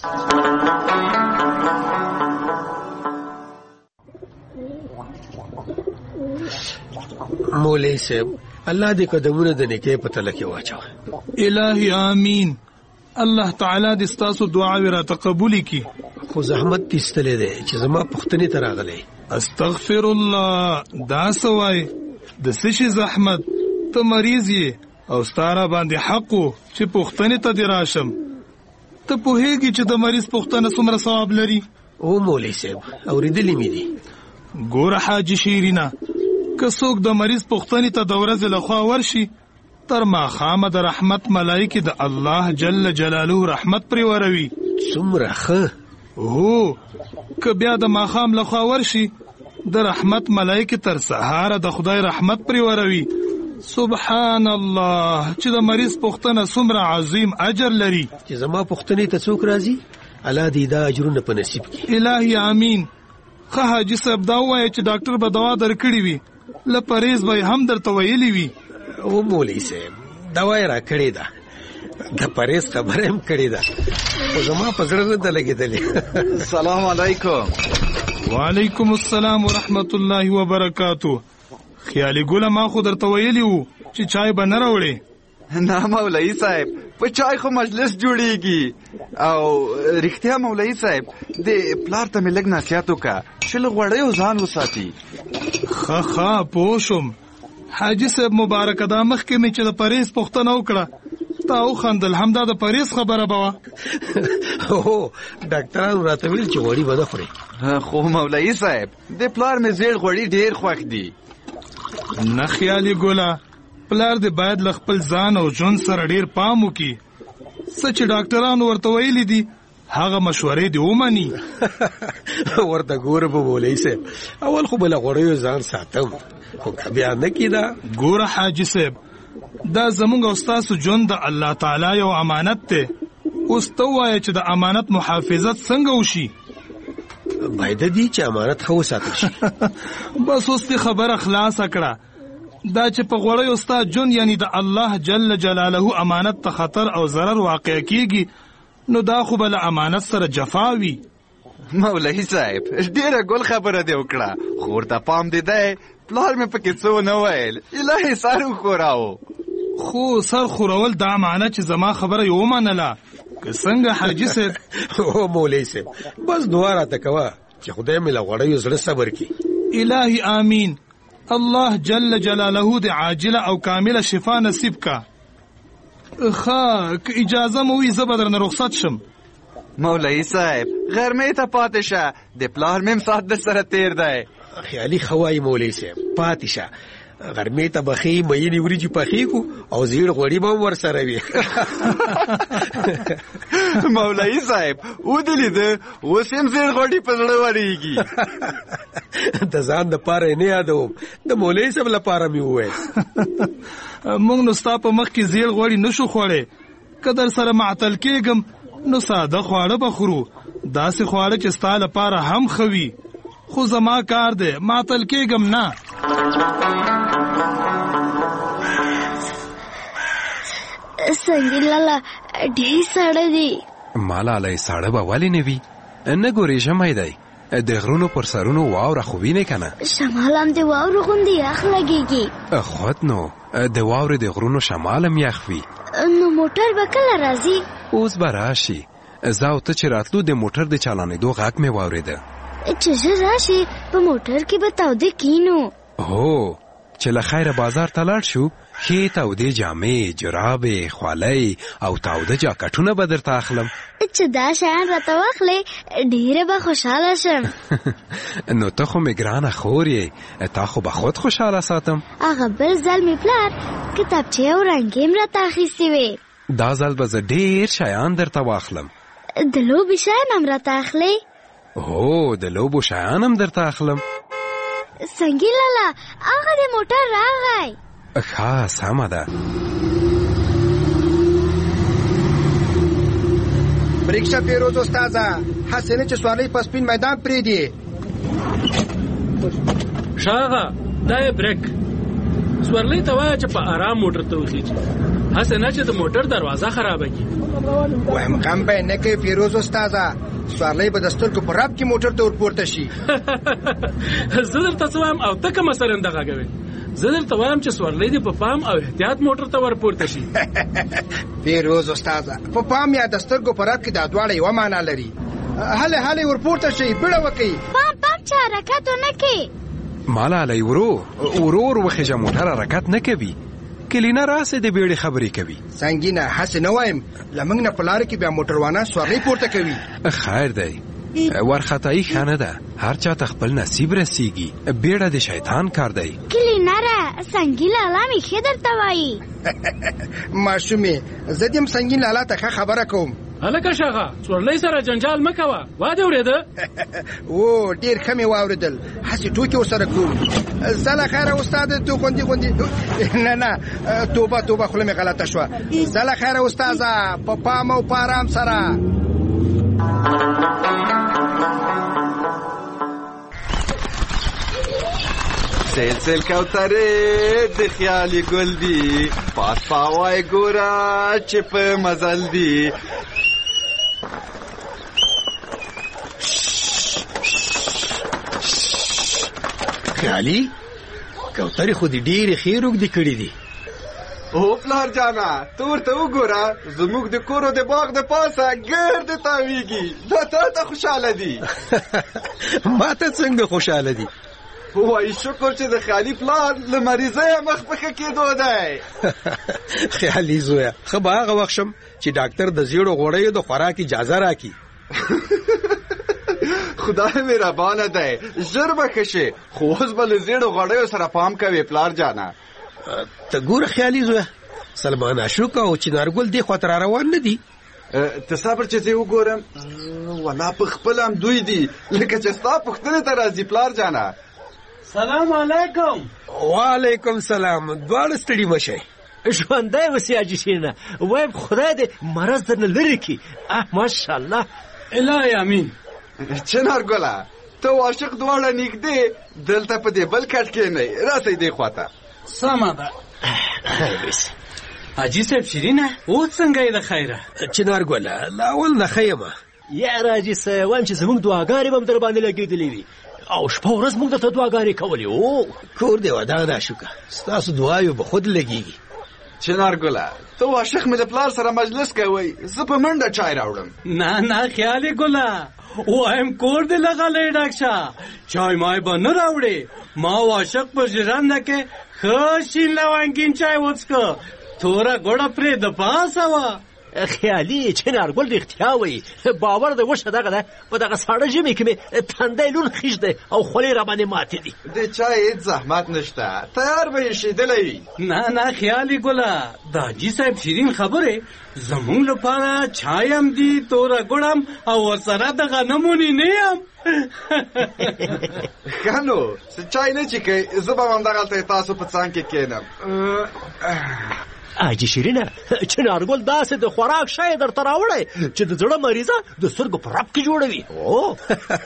مولوي صاحب الله دې قدمونه د نیکۍ په تله کې واچوه. الهي آمین. الله تعالی دې ستاسو دعاوې راته قبولې کړي. خو زحمت دې ایستلی دی چې زما پوښتنې ته راغلی. استغفر الله، دا څه وایې؟ د څه شي زحمت؟ ته مریض یې او ستا را باندې حق و چې پوښتنې ته دې راشم. ته پوهېږي چې د مریض پوښتنه څومره ثواب لري؟ او مولوي صاحب اورېدلي مې دي. ګوره حاجي شیرینه، که څوک د مریض پوښتنې ته د ورځې لخوا ورشي، تر ماښامه د رحمت ملایکې د الله جل جلاله رحمت پرې وروي. څومره ښه. هو، که بیا د ماښام لخوا ورشي د رحمت ملائکه تر سهار د خدای رحمت پرې وروي. سبحان الله چې د مریض پوښتنه څومره عظیم اجر لري. چې زما پوښتنې ته څوک راځي الله دې دا اجرونه په نصیب کړي. الهي امين. خه حاجي صاحب دا وایي چې ډاکټر به دوا درکړي وي له پرهیز به هم درته ویلي وي. او مولوي صاحب دوا یې راکړې ده د پرهیز خبره هم کړې ده خو زما په زړه نه ده لګېدلې. السلام علیکم. وعلیکم السلام ورحمت الله وبرکاتو. خیالي ګوله ما خو درته ویلي وو چې چای به نه راوړې. نه مولوي صاحب په چای خو مجلس جوړیږي. او رښتیا مولوي صاحب د پلار ته مې لږ نصیحت وکړه چې له غوړیو ځان وساتي. ښه ښه پوه شوم. حاجي صاحب مبارکه دا مخکې مې چې د پرهیز پوښتنه وکړه تا وخندل. همدا د پرهیز خبره به وه. هو ډاکټرانو راته ویل چې غوړي به نه خورې. خو مولوي صاحب د پلار مې زیړ غوړي ډېر خوښ دي. نه خیالي ګوله پلار دې باید له خپل ځان او ژوند سره ډېر پام وکړي. څه چې ډاکټرانو ورته ویلي دي هغه مشورې دې ومني. ورته ګوره به مولوي صاحب اول خو به له غوړیو ځان ساتم خو که بیا نه کېده. ګوره حاجي صاحب دا زموږ او ستاسو ژوند د الله تعالی یو امانت دی. اوس ته ووایه چې د امانت محافظت څنګه وشي؟ باید دی چې امانت ښه وساتل شي. بس اوس دې خبره خلاصه کړه. دا چې په غوړیو ستا ژوند یعنی د الله جل جلاله امانت ته خطر او ضرر واقع کیږي نو دا خو به له امانت سره جفا وي. مولوي صاحب ډېره ګل خبره دې وکړه خو ورته پام دې دی پلار مې پکې څه ونه ویل. الهي سر وښوراو. خو سر خورول دا معنی چې زما خبره یې ومنله که څنګه حاجي صاحب؟ او مولوي صاحب بس دعا راته کوه چې خدای مې له غوړیو زړه صبر کړي. الهي آمین. الله جل جلاله د عاجله او کامله شفا نصیب کا. ښه که اجازه مو وي زه به درنه رخصت شم. مولوي صاحب غرمې ته پاتې شه د پلار مې هم ساعت در سره تېر دی. خیالي ښه وایي مولوي صاحب پاتې شه. غرمې ته بخې مینې وریجې پخې کړو او زیړ غوړي به هم ورسره وي. مولوي صاحب ودلیده اوس هم زیړ غوړي په زړه ورېږي. د ځان دپاره یې نه یادوم د مولوي صاحب لپاره مې وویل. موږ نو ستا په مخ کې زیړ غوړي نشو خوړی. که در سره معطل کېږم نو ساده خواړه به خورو. داسې خواړه چې ستا لپاره هم ښه وي. خو زما کار دی معطل کېږم نه. سنگین لالا ډېر ساړه دی. مالالی ساړه به ولې نه وي؟ نه ګورې ژمی دی د غرونو پر سرونو واوره خو وینې که نه؟ شمال هم د واورو غوندې یخ لګېږي. خود نو د واورې د غرونو شمال هم یخ وي. نو موټر به کله راځي؟ اوس به راشي. زه او ته چې راتلو د موټر د چالانېدو غږ مې واورېده. چې ژر راشي په موټر کې به تاوده کینو. هو چې له خیره بازار ته لاړ شو ښې تودې جامې جرابې خولۍ او تاوده جاکټونه به درته اخلم. چې دا شیان راته واخلې ډېره به خوشحاله شم. نو ته خو مې ګرانه خور یې تا خو به خود خوشحاله ساتم. هغه بل ځل مې پلار کتابچې او رنګې هم راته اخیستې وې. دا ځل به زه ډېر شیان درته واخلم. د لوبې شیان هم راته اخلې؟ هو د لوبو شیان هم درته اخلم. سنگین لالا هغه د موټر راغی. ښه سمه ده. بریکشه پیروز استاذه هسې نه چې سوارلۍ په سپین میدان پرېږدي. ښه دا یې بریک. سوارلۍ ته وایه چې په ارام موټر ته وخیږي هسې نه چې د موټر دروازه خرابه کړي. وایم غم به یې نه کوي پیروز استاذه. سوارلۍ به د سترګو په راب کې موټر ته ورپورته شي. زه درته څه وایم او ته کومه سرنده غږوې؟ زه درته وایم چې سوارلۍ دې په پام او احتیاط موټر ته ورپورته شي. پیروز استاذه په پام یا د سترګو په راب کې دا دواړه یوه معنا لري. هلې هلې ورپورته شئ بیړه وکئ. پام پام چې حرکت ونه کړي. مالالی ورو ورو ور وخېژه موټر حرکت نه کوي. کلینه راسې د بیړې خبرې کوي. سنگینه هسې نه وایم له موږ نه په لاره کې بیا موټروانه سوارلۍ پورته کوي. خیر دی ورختایي ښه نه ده. هر چا ته خپل نصیب رسیږي. بیړه د شیطان کار دی. کلینره سنگین لالا مې ښه درته وایي. ماشومې زه دې هم سنگین لالا ته ښه خبره کوم هلکه شاغه څورلۍ سره جنجال مه کوه واده اورېده او ډېر ښه مې واورېدل هسې ټوکې ورسره کوو زله خیره استاده تو غوندې غوندې نه نه توبه توبه خوله مې غلطه شوه زله خیره استاذه په پام او په ارام سره سیل سیل کوترې د خیالي ګل دي پاس پاوای ګوره چې په مزل دي خیالي کوترې خو دې ډېرې ښې روږدې کړي دي او پلار جانا تور ته وګوره زموږ د کورو د باغ د پاسه ګرد تاویږي دا تا ته خوشحاله دي ما ته څنګه خوشحاله دي وای شکر چې د خیالي پلار له مریضۍ مخ په ښه کېدو دی خیالي زویه ښه به هغه وخت شم چې ډاکټر د زیړو غوړیو د خوراک اجازه راکړي خدای مهربانه دی ژر به ښه شې خو اوس به له زیړو غوړیو سره پام کوې پلار جانه ته ګوره خیالي زویه سلمان اشوک او چنارګل دې خواته را روان نه دي ته صبر چې زه وګورم ولا په خپل هم دوی دي لکه چې ستا پوښتنې ته راځي پلار جانه سلام علیکم وعلیکم سلام دواړه ستړي مشئ ژوندی اوسې حاجي شیرینه وایم خدای دې مرض درنه لرې کړي ماشاءالله الهی امین چنارګله ته او عاشق دواړه نږدې دلته په دې بل کټ کښېنئ راسئ دې خواته سمه ده حاجي صاحب شیرینه اوس څنګه یې د خیره چنارګله لا اول نه ښه یم یاره حاجي صاحب وایم چې زموږ دعاګانې به هم در باندې لګېدلې وي او شپه ورځ موږ درته دعاګانې کولې او کور دې ودان اشوکه ستاسو دعایو به خود لګېږي چنارګله ته عاشق مې د پلار سره مجلس کوئ زه په منډه چای راوړم نه نه خیالي ګله وایم کور دې لغلی ډک شه چای مای به نه راوړې ما عاشق په ژرنده کې ښه شین لونګین چای وڅښه توره ګوړه پرې د پاسه وه خیالي چنارګل رښتیا وایي باور دې وشه دغه ده په دغه ساړه ژمي کې مې تندی لون خیش دی او خولې راباندې ماتې دي د چای هېڅ زحمت نشته تیار به یې شیدلی وي نه نه خیالي ګله د حاجي صاحب شیرین خبرې زموږ لپاره چای هم دي توره ګوړ هم او ورسره د غنمو نینې هم ښه نو چای نه چښئ زه به همدغلته تاسو په څنګ کې کښېنم حاجي شیرینه چنارګل داسې د خوراک شی درته راوړی چې د زړه مریضه د سترګو په رپ کې جوړوي او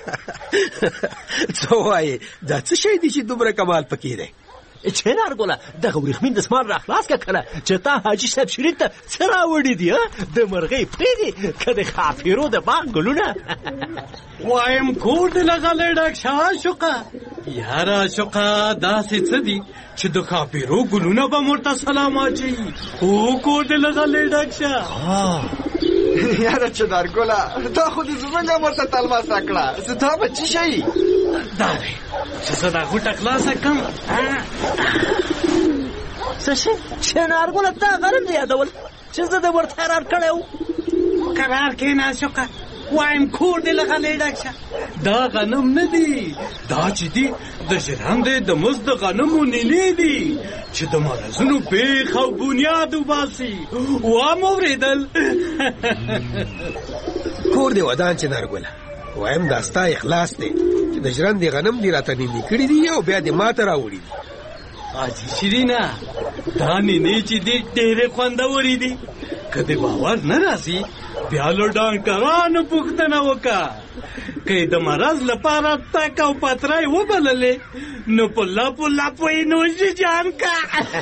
څه وایې دا څه شی دی چې دومره کمال پکې دی چنارګله دغه ورېښمین دسمال را خلاص کړه کنه چې تا حاجي صاحب شیرین ته څه راوړي دي د مرغۍ پرې دي که د ښاپیرو د باغ ګلونه وایم کور دې لغلی ډک شه عاشقه یاره عاشقه داسې څه دي چې د ښاپیرو ګلونه به ورته سلام اچوي او کور دې لغلی ډک شه یاره چنارګله دا خو دې زموږ هم ورته تلماسه کړه زه دا به څه شي دا دی چې زه دا غوټه خلاصه کړم څه شي چنارګله تا غرم دې یادول چې زه دې ورته قرار کړی و قرار کښېنه عاشقه وایم کور دې لغلی ډک شه دا غنم نه دي دا چې دي د ژرندې د مزد غنمو نینې دي چې د مرضونو بیخ او بنیاد وباسي وام اورېدل کور دې ودان چنارګله وایم دا ستا اخلاص دی چې د ژرندې غنم دې راته نینې کړي دي او بیا دې ماته راوړي دي حاجي شیرینه دا نینې چې دي ډېرې خوندورې دي که دې باور نه راځي بیا له ډاکټرانو پوښتنه وکړه که یې د مرض لپاره تک او پتری وبللې نو په لپو لپو یې نوش جان کا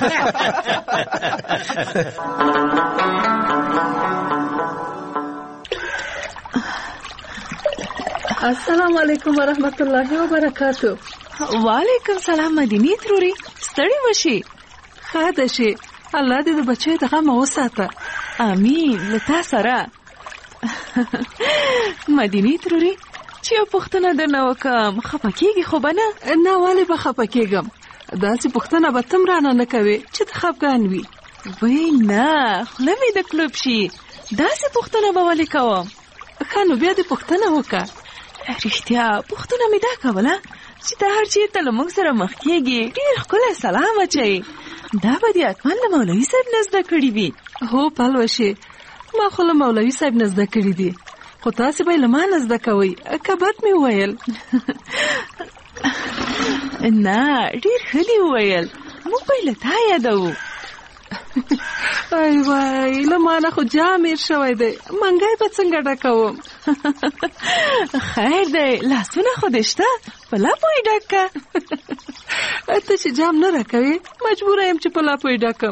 السلام علیکم ورحمت الله وبرکاتو. وعلیکم سلام مدینی تروري ستړي مشي ښه ده شي الله دې د بچو د غم وساته امین لتا سره مدینی تروري چې یو پوښتنه درنه وکړم خفه کېږي خو به نه نه ولې به خفه کېږم داسې پوښتنه به تم رانه نه کوې چې ته خفګان وي وی نه خوله مې د کلوب شي داسې پوښتنه به ولې کوم ښه نو بیا دې پوښتنه وکړه رښتیا پوښتنه مې دا کوله چې ته هر چېرته له موږ سره مخ کېږي ډېر ښکلی سلام اچوي دا به دې حتما له مولوي صاحب نه زده کړي وي هو پلوشې ما خو له مولوي صاحب نه زده کړي دي، خو تاسې به یې له ما نه زده کوئ. که بد مې وویل؟ نه، ډېر ښه دي وویل. موږ به یې له تا یادوو. ای وای، له ما نه خو جام هېر شوی دی، منګی به څنګه ډکوم؟ خیر دی، لاسونه خو دې شته، په لاپو یې ډک که. ته چې جام نه راکوې، مجبوره یم چې په لاپو یې ډکم.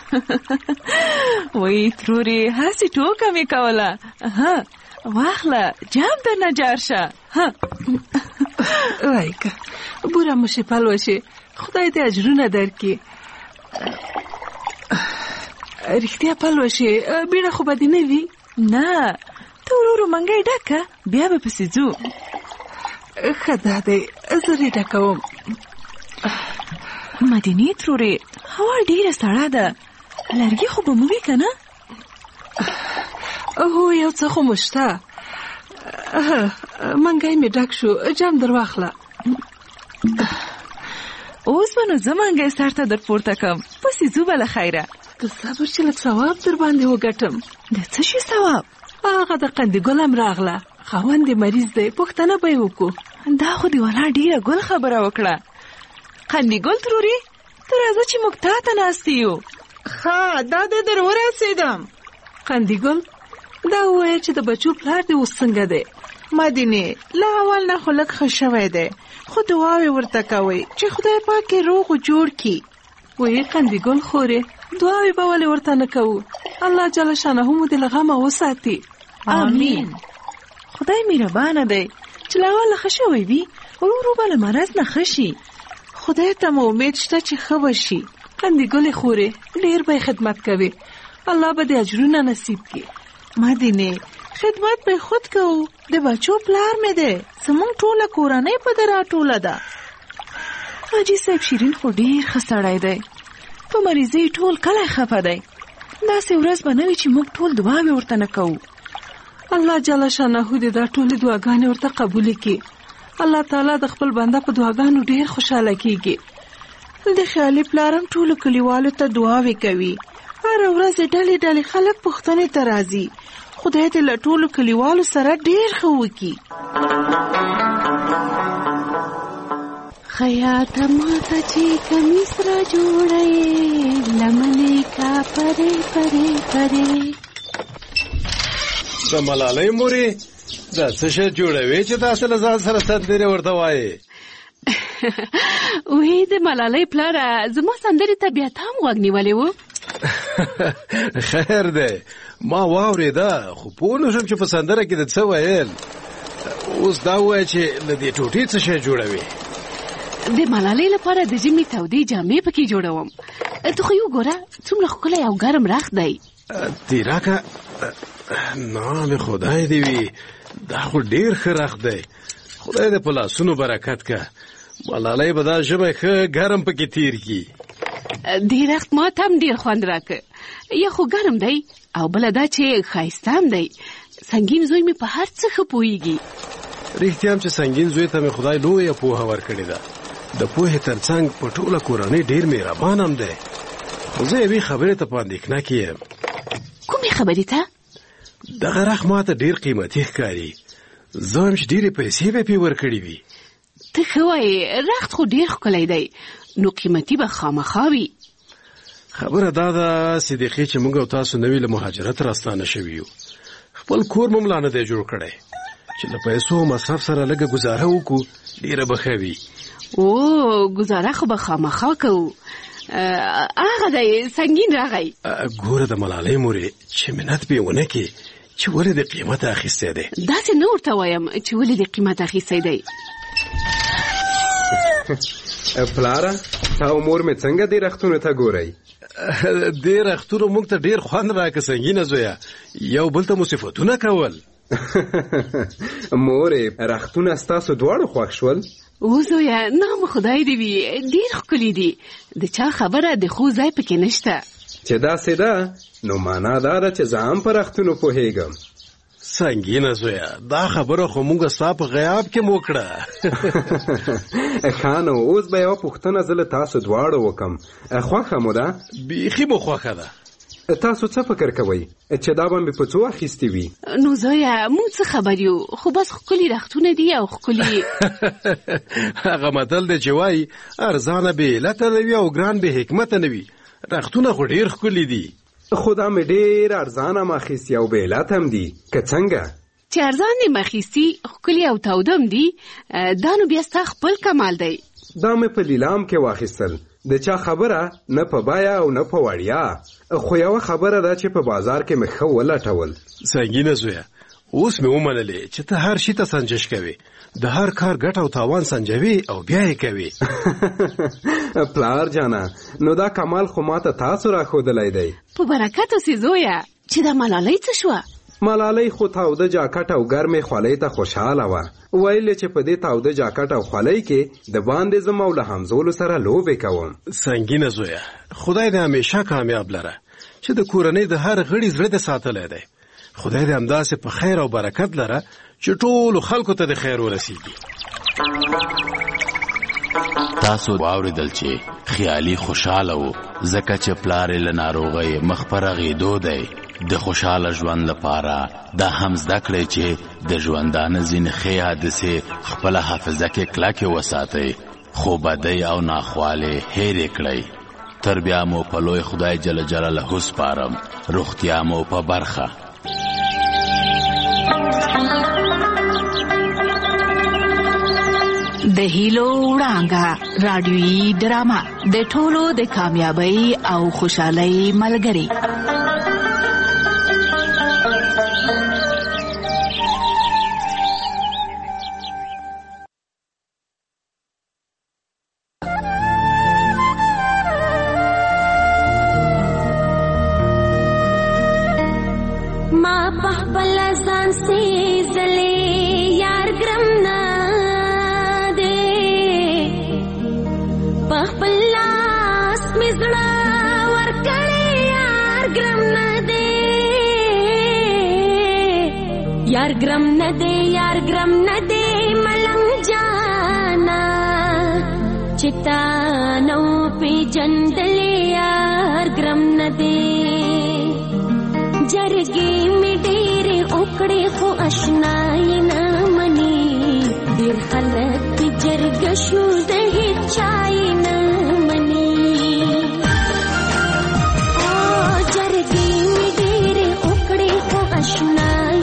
وایي ترورې، هسې ټوکه مې کوله. ها، واخله، جام درنه جار شه. وای که بوره مو شفل وشي، خدای دې اجرونه درکړي. رښتیا پلوه شي، بیړه خو به دې نه وي؟ نه، ته ورو ورو منګی ډکه، بیا به پسې ځو. ښه دا دی، زه یې ډکوم. مدینې ترورې، هوا ډېره سړه ده، لرګي خو به مو وي که نه؟ هو، یو څه خو مو شته. منګی مې ډک شو، جام در واخله. اوس به نو زه منګی سر ته در پورته کړم، پسې ځو به له خیره. د صبر چې لږ ثواب در باندې وګټم. د څه شي ثواب؟ هغه د قندګل هم راغله، خاوند یې مریض دی، پوښتنه به یې وکړو. دا خو دې والا ډېره ګل خبره وکړه. قندګل ترورې، ته راځه چې موږ تا ته ناست یو. ښه، دا دې در ورسېدم. قندګل، دا ووایه چې د بچو پلار دې اوس څنګه دی؟ مدینې، له اول نه خو لږ ښه شوی دی، خو دعاوې ورته کوئ چې خدای پاک یې روغ و جوړ کړي. وایي قندګل خورې، دعاوې به ولې ورته نه کوو؟ الله جل شانه مو دې له غمه وساتي. آمین. خدای مهربانه دی چې له اوله ښه شوی وي، ورو ورو به له مرض نه ښه شي. خدای ته مو امید شته چې ښه وشي. قندګلې خورې، ډېر به یې خدمت کوي، الله به دې اجرونه نصیب کړي. مدینې، خدمت به خود کوو، د بچو پلار مې دی، زموږ ټوله کورنۍ په ده راټوله ده. حاجي صاحب شیرین خو ډېر ښه سړی دی، په مریضۍ ټول کلی خفه دی. داسې ورځ به نه وي چې موږ ټول دعاوې ورته نه کوو. الله جل شانه دې دا ټولې دعاګانې ورته قبولې کړي. الله تعالی د خپل بنده په دعاګانو ډېر خوشحاله کېږي. د خیالي پلار هم ټولو کلیوالو ته دعاوې کوي. هره ورځ ډلې ډلې خلک پوښتنې ته راځي. خدای دې له ټولو کلیوالو سره ډېر ښه وکړي. خیاطه ماته چې کمیس را جوړی، لمنې کا پرې پرې پرې. د ملالۍ مورې، دا څه شی جوړوې چې داسې له ځان سره سندرې ورته وایې؟ وې د ملالۍ پلاره، زما سندرې ته بیا ته هم غوږ نیولی و؟ خیر دی، ما واورېده، خو پوه نه شم چې په سندره کې د څه ویل. اوس دا ووایه چې له دې ټوټې څه شی جوړوې؟ د ملالۍ لپاره د ژمي تودې جامې پکې جوړوم. ته خو یو ګوره، څومره ښکلی او ګرم رخت دی. تیراکه، نام خدای دې وي، دا خو ډېر ښه رخت دی. خدای دې په لاسونو برکت که. ملالۍ به دا ژمی ښه ګرم پکې تیر کړي. دې رخت ما ته هم ډېر خوند راکه. یا خو ګرم دی، او بله دا چې ښایسته هم دی. سنګین زوی مې په هر څه ښه پوهېږي. رښتیا هم چې سنګین زوی ته مې خدای لویه پوهه ورکړې ده. د پوهې ترڅنګ په ټوله کورنۍ ډېر مهربان هم دی. خو زه یوې خبرې ته په اندېښنه کې یم. کومې خبرې ته؟ دغه رخ ما ته ډېر قیمتي ښکاري. زه وایم چې ډېرې پیسې به پې ورکړې وي. ته ښه وایې، رخت خو ډېر ښکلی دی، نو قیمتي به خامخا وي. خبره دا ده صدیقې چې موږ او تاسو نوي له مهاجرت راستانه شوي یو. خپل کور مو ملا نه دی جوړ کړی چې له پیسو او مصرف سره لږه ګزاره وکړو، ډېره به ښه وي. او ګزاره خو به خامخا کوو. هغه دی سنګین راغی. ګوره د ملالۍ مورې، چې منت به یې ونه کړې چې ولې د قیمته اخیستی دی. داسې نه ورته وایم چې ولې د قیمت اخیستی دی. پلاره، تا او مور مې څنګه دې رختونو ته ګورئ؟ دې رختونو موږ ته ډېر خوند راکړه سنګینه زویه، یو بل ته مو صفتونه کول. مورې، رختونه ستاسو دواړو خوښ شول؟ او زویه، نام خدای دې وي، ډېر ښکلي دي. د چا خبره د خو ځای پکې نشته. چې داسې ده، نو معنا دا ده چې زه هم په رختونو پوهېږم. سنګینه زویه، دا خبره خو موږ ستا په غیاب کې مو کړه. ښه نو اوس به یوه پوښتنه زه له تاسو دواړو وکړم. خوښه مو ده؟ بیخي مو خوښه ده. تاسو څه فکر کوئ چې دا به مې په څو اخیستې وي؟ نو زویه موږ څه خبر یو، خو بس ښکلي رختونه دي او ښکلي هغه متل دی چې وایي ارزانه بې علته نه وي او ګران بې حکمته نه وي. رختونه خو ډېر ښکلي دي. خو دا مې ډېر ارزانه هم اخیستي او بې علته هم دي. که څنګه چې ارزان دې مخیستي ښکلي او تودم دي، دا نو بیا ستا خپل کمال دی. دا مې په لیلام کې واخیستل، د چا خبره نه په بایا او نه په وړیا، خو یوه خبره ده چې په بازار کې مې ښه ولټول. سنګینه زویه، اوس مې ومنلې چې ته هر شي ته سنجش کوې، د هر کار ګټه او تاوان سنجوي او بیا یې کوي. پلار جانه، نو دا کمال خو ماته تاسو راښودلی دی. په برکت اوسې زویه. چې دا ملالۍ څه شوه؟ ملالۍ خو تاوده جاکټ او ګرمې خولۍ ته خوشحاله وه. ویل چې په دې تاوده جاکټ او خولۍ کې د باندې ځم او له همزولو سره لوبې کوم. سنګینه زویه، خدای دې همیشه کامیاب لره چې د کورنۍ د هر غړي زړه دې ساتلی دی. خدای دې همداسې په خیر او برکت لره چې ټولو خلکو ته د خیر ورسیږي. تاسو واوریدل چې خیالي خوشاله وو ځکه چې پلار یې له ناروغۍ مخ په رغېدو دی. د خوشاله ژوند لپاره دا هم زده کړئ چې د ژوندانه ځینې ښې حادثې خپله حافظه کې کلکې وساتئ، خو بدۍ او ناخوالې هېرې کړئ. تر بیا مو په لوی خدای جل جلاله سپارم. روغتیا مو په برخه. د هیلو وړانګه راډیویي ډرامه د ټولو د کامیابۍ او خوشحالۍ ملګرې. यार ग्रम न दे यार ग्रम न दे मलंग जाना चितानो पे जंदले यार ग्रम न दे जरगे में डेरे ओकड़े खो अशनाई न मनी दिर खलत जरगशु दही चाई न मनी ओ जरगे में डेरे ओकड़े खो अशनाई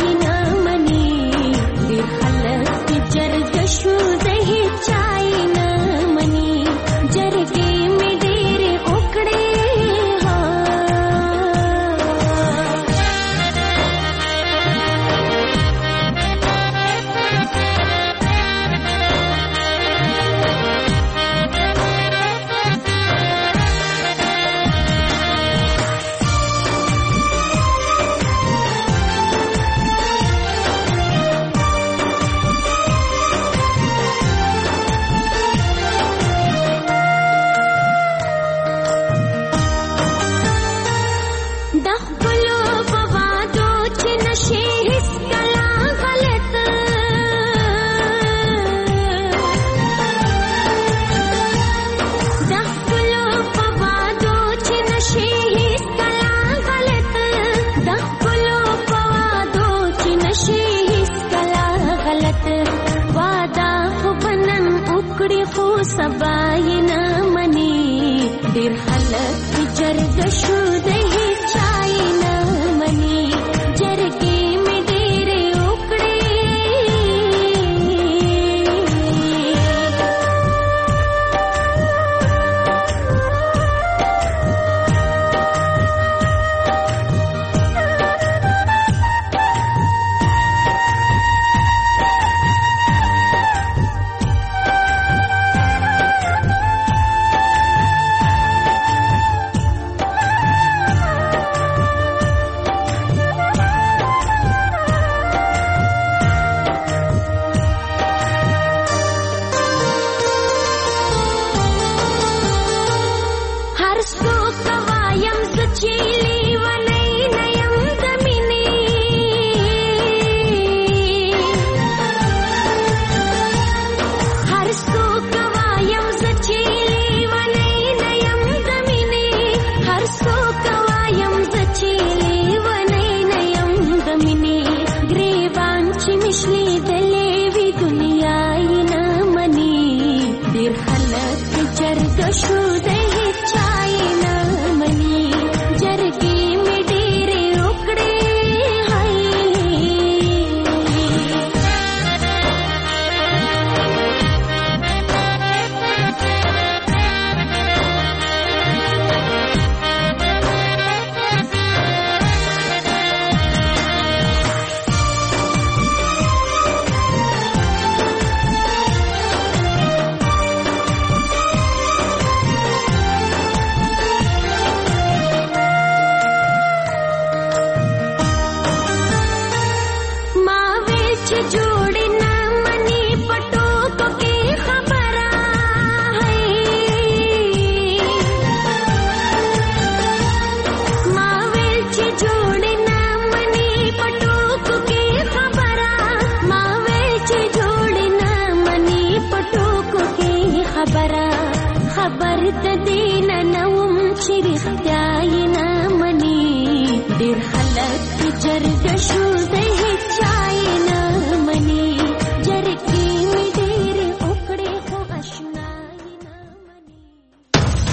دې ننوم چې رښتیا یې نه مني ډېر خلک جرګه شو